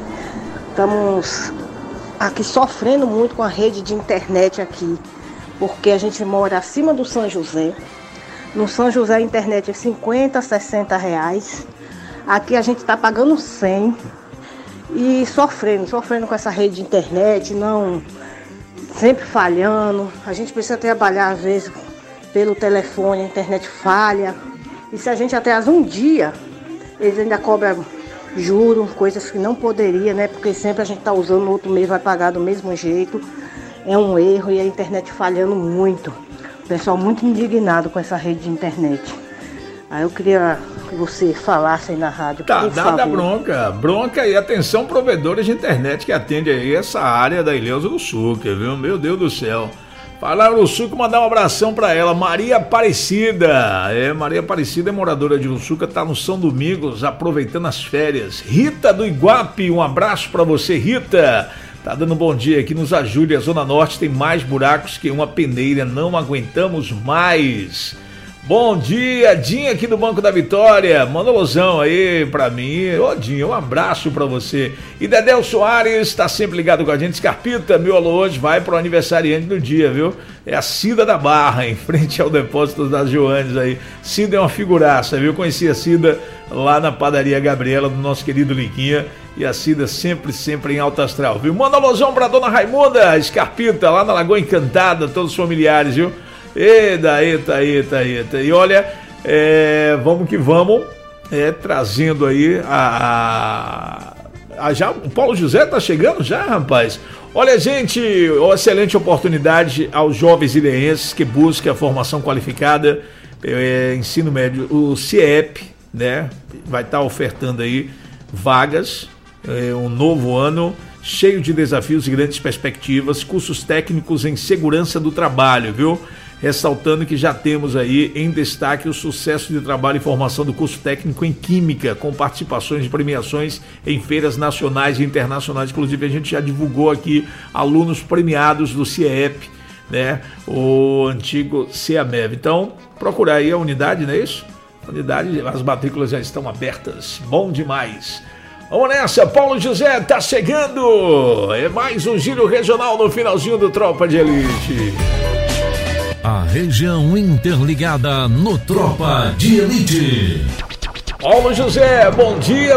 estamos aqui sofrendo muito com a rede de internet aqui, porque a gente mora acima do São José. No São José a internet é 50, 60 reais. Aqui a gente está pagando 100 e sofrendo com essa rede de internet, não sempre falhando. A gente precisa trabalhar às vezes pelo telefone, a internet falha. E se a gente atrasa um dia, eles ainda cobram juros, coisas que não poderia, né? Porque sempre a gente está usando, no outro mês vai pagar do mesmo jeito. É um erro e a internet falhando muito. O pessoal muito indignado com essa rede de internet. Aí eu queria que você falasse aí na rádio, tá, por favor. Dá bronca e atenção provedores de internet que atende aí essa área da Ilhéus do Sul, viu? Meu Deus do céu. Falar no Sul, mandar um abração pra ela, Maria Aparecida. Maria Aparecida é moradora de Uruçuca, tá no São Domingos, aproveitando as férias. Rita do Iguape, um abraço pra você, Rita. Tá dando um bom dia aqui, nos ajude. A Zona Norte tem mais buracos que uma peneira, não aguentamos mais. Bom dia, Dinha aqui do Banco da Vitória. Manda um alôzão aí pra mim. Ô, Dinha, um abraço pra você. E Dedéu Soares tá sempre ligado com a gente. Scarpita, meu alô hoje vai pro aniversariante do dia, viu? É a Cida da Barra, em frente ao depósito das Joanes aí. Cida é uma figuraça, viu? Conheci a Cida lá na padaria Gabriela, do nosso querido Liquinha. E a Cida sempre em alto astral, viu? Manda um alôzão pra dona Raimunda Scarpita, lá na Lagoa Encantada, todos os familiares, viu? Eita. E olha, vamos que vamos, trazendo aí já o Paulo José tá chegando já, rapaz. Olha, gente, uma excelente oportunidade aos jovens ilhéenses que buscam a formação qualificada, ensino médio, o CIEP, né? Vai estar ofertando aí vagas, um novo ano cheio de desafios e grandes perspectivas, cursos técnicos em segurança do trabalho, viu? Ressaltando que já temos aí em destaque o sucesso de trabalho e formação do curso técnico em Química, com participações e premiações em feiras nacionais e internacionais. Inclusive a gente já divulgou aqui alunos premiados do CIEP, né? O antigo CIAMEV. Então, procurar aí a unidade, não é isso? Unidade, as matrículas já estão abertas. Bom demais. Vamos nessa, Paulo José tá chegando. É mais um giro regional no finalzinho do Tropa de Elite. A região interligada no Tropa de Elite. Paulo José, bom dia,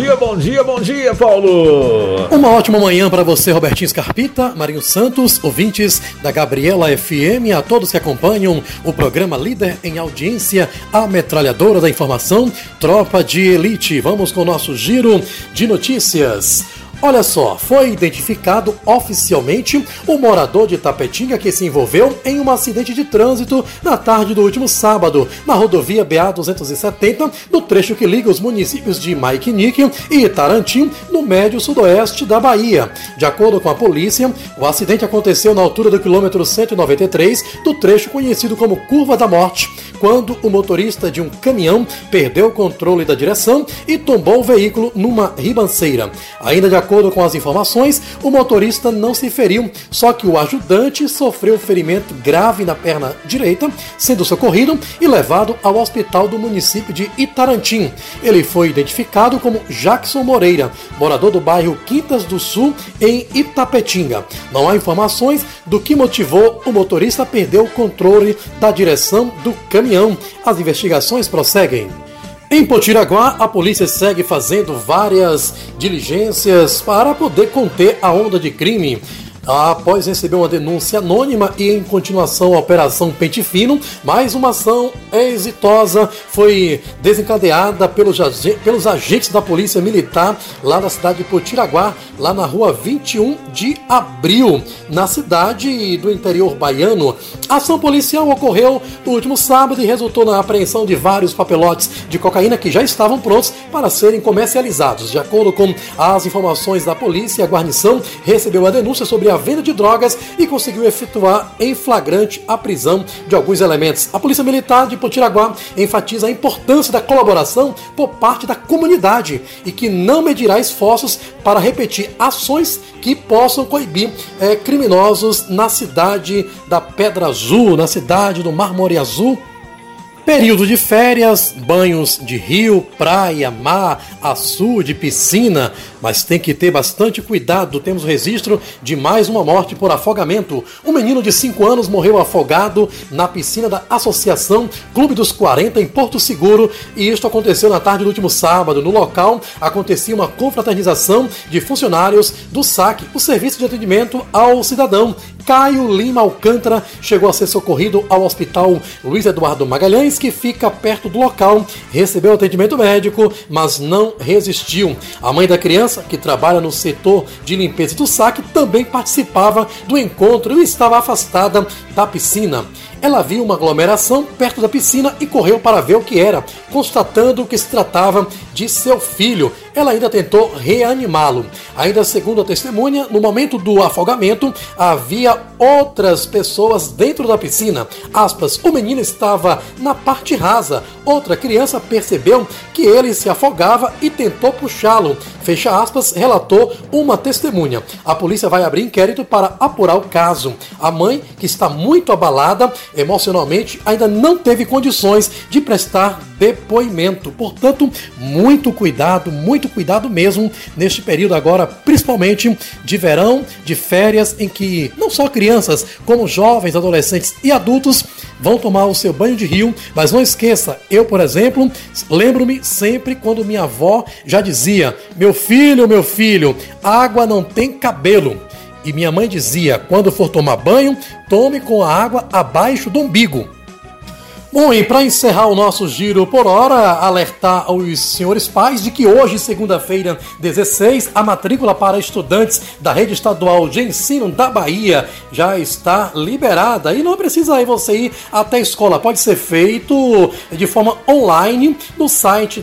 Paulo. Uma ótima manhã para você, Robertinho Scarpita, Marinho Santos, ouvintes da Gabriela FM, a todos que acompanham o programa líder em audiência, a metralhadora da informação, Tropa de Elite. Vamos com o nosso giro de notícias. Olha só, foi identificado oficialmente o morador de Itapetinga que se envolveu em um acidente de trânsito na tarde do último sábado, na rodovia BA-270, no trecho que liga os municípios de Maiquinique e Itarantim, no médio sudoeste da Bahia. De acordo com a polícia, o acidente aconteceu na altura do quilômetro 193, do trecho conhecido como Curva da Morte, quando o motorista de um caminhão perdeu o controle da direção e tombou o veículo numa ribanceira. Ainda de acordo com as informações, o motorista não se feriu, só que o ajudante sofreu ferimento grave na perna direita, sendo socorrido e levado ao hospital do município de Itarantim. Ele foi identificado como Jackson Moreira, morador do bairro Quintas do Sul, em Itapetinga. Não há informações do que motivou o motorista a perder o controle da direção do caminhão. As investigações prosseguem. Em Potiraguá, a polícia segue fazendo várias diligências para poder conter a onda de crime. Após receber uma denúncia anônima e em continuação a Operação Pente Fino, mais uma ação exitosa foi desencadeada pelos agentes da Polícia Militar lá na cidade de Potiraguá, lá na rua 21 de abril, na cidade do interior baiano. A ação policial ocorreu no último sábado e resultou na apreensão de vários papelotes de cocaína que já estavam prontos para serem comercializados. De acordo com as informações da polícia, a guarnição recebeu a denúncia sobre a venda de drogas e conseguiu efetuar em flagrante a prisão de alguns elementos. A Polícia Militar de Potiraguá enfatiza a importância da colaboração por parte da comunidade e que não medirá esforços para repetir ações que possam coibir criminosos na cidade da Pedra Azul, na cidade do Marmore Azul. Período de férias, banhos de rio, praia, mar, açude, piscina, mas tem que ter bastante cuidado. Temos registro de mais uma morte por afogamento. Um menino de 5 anos morreu afogado na piscina da Associação Clube dos 40 em Porto Seguro e isto aconteceu na tarde do último sábado. No local acontecia uma confraternização de funcionários do SAC, o Serviço de Atendimento ao Cidadão. Caio Lima Alcântara chegou a ser socorrido ao Hospital Luiz Eduardo Magalhães, que fica perto do local, recebeu atendimento médico, mas não resistiu. A mãe da criança, que trabalha no setor de limpeza do SAC, também participava do encontro e estava afastada da piscina. Ela viu uma aglomeração perto da piscina e correu para ver o que era, constatando que se tratava de seu filho. Ela ainda tentou reanimá-lo. Ainda segundo a testemunha, no momento do afogamento, havia outras pessoas dentro da piscina. Aspas, o menino estava na parte rasa. Outra criança percebeu que ele se afogava e tentou puxá-lo. Fecha aspas, relatou uma testemunha. A polícia vai abrir inquérito para apurar o caso. A mãe, que está muito abalada emocionalmente, ainda não teve condições de prestar depoimento. Portanto, muito cuidado mesmo neste período agora, principalmente de verão, de férias, em que não só crianças, como jovens, adolescentes e adultos vão tomar o seu banho de rio. Mas não esqueça, eu, por exemplo, lembro-me sempre quando minha avó já dizia: meu filho, água não tem cabelo. E minha mãe dizia, quando for tomar banho, tome com a água abaixo do umbigo. Bom, e para encerrar o nosso giro por hora, alertar aos senhores pais de que hoje, segunda-feira 16, a matrícula para estudantes da Rede Estadual de Ensino da Bahia já está liberada e não precisa aí você ir até a escola, pode ser feito de forma online no site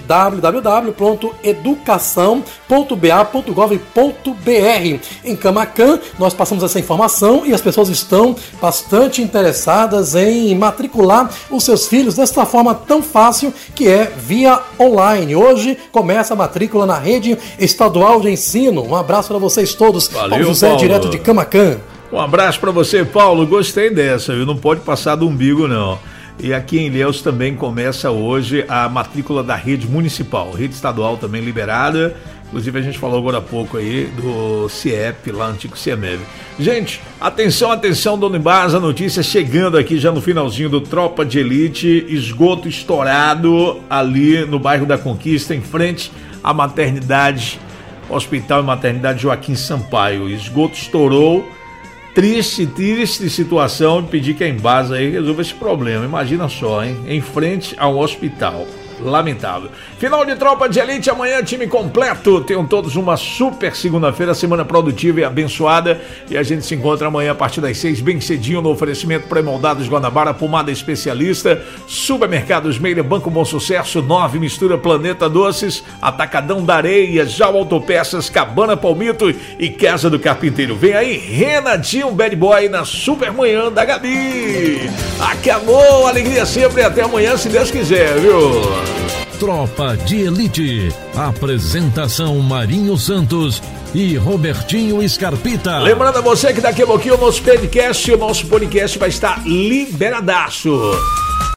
www.educação.ba.gov.br. Em Camaquã, nós passamos essa informação e as pessoas estão bastante interessadas em matricular os seus filhos desta forma tão fácil que é via online. Hoje começa a matrícula na Rede Estadual de Ensino. Um abraço para vocês todos. Valeu, Paulo José, Paulo. direto de Camaquã. Um abraço para você, Paulo. Gostei dessa, viu? Não pode passar do umbigo, não. E aqui em Ilhéus também começa hoje a matrícula da rede municipal, rede estadual também liberada. Inclusive a gente falou agora há pouco aí do CIEP, lá antigo CIEMEV. Gente, atenção, Dona Embasa, notícia chegando aqui já no finalzinho do Tropa de Elite, esgoto estourado ali no bairro da Conquista, em frente à maternidade, Hospital e Maternidade Joaquim Sampaio. Esgoto estourou, triste situação, de pedir que a Embasa aí resolva esse problema, imagina só, hein? Em frente a um hospital. Lamentável. Final de Tropa de Elite, amanhã time completo. Tenham todos uma super segunda-feira, semana produtiva e abençoada. E a gente se encontra amanhã a partir das 6, bem cedinho, no oferecimento Pré-Moldados Guanabara, Pomada Especialista, Supermercados Meira, Banco Bom Sucesso, 9 Mistura Planeta Doces, Atacadão da Areia, Jau Autopeças, Cabana Palmito e Casa do Carpinteiro. Vem aí Renatinho Bad Boy na Supermanhã da Gabi. Acabou, alegria sempre, até amanhã se Deus quiser, viu? Tropa de Elite. Apresentação Marinho Santos e Robertinho Scarpita. Lembrando a você que daqui a pouquinho o nosso podcast vai estar liberadaço.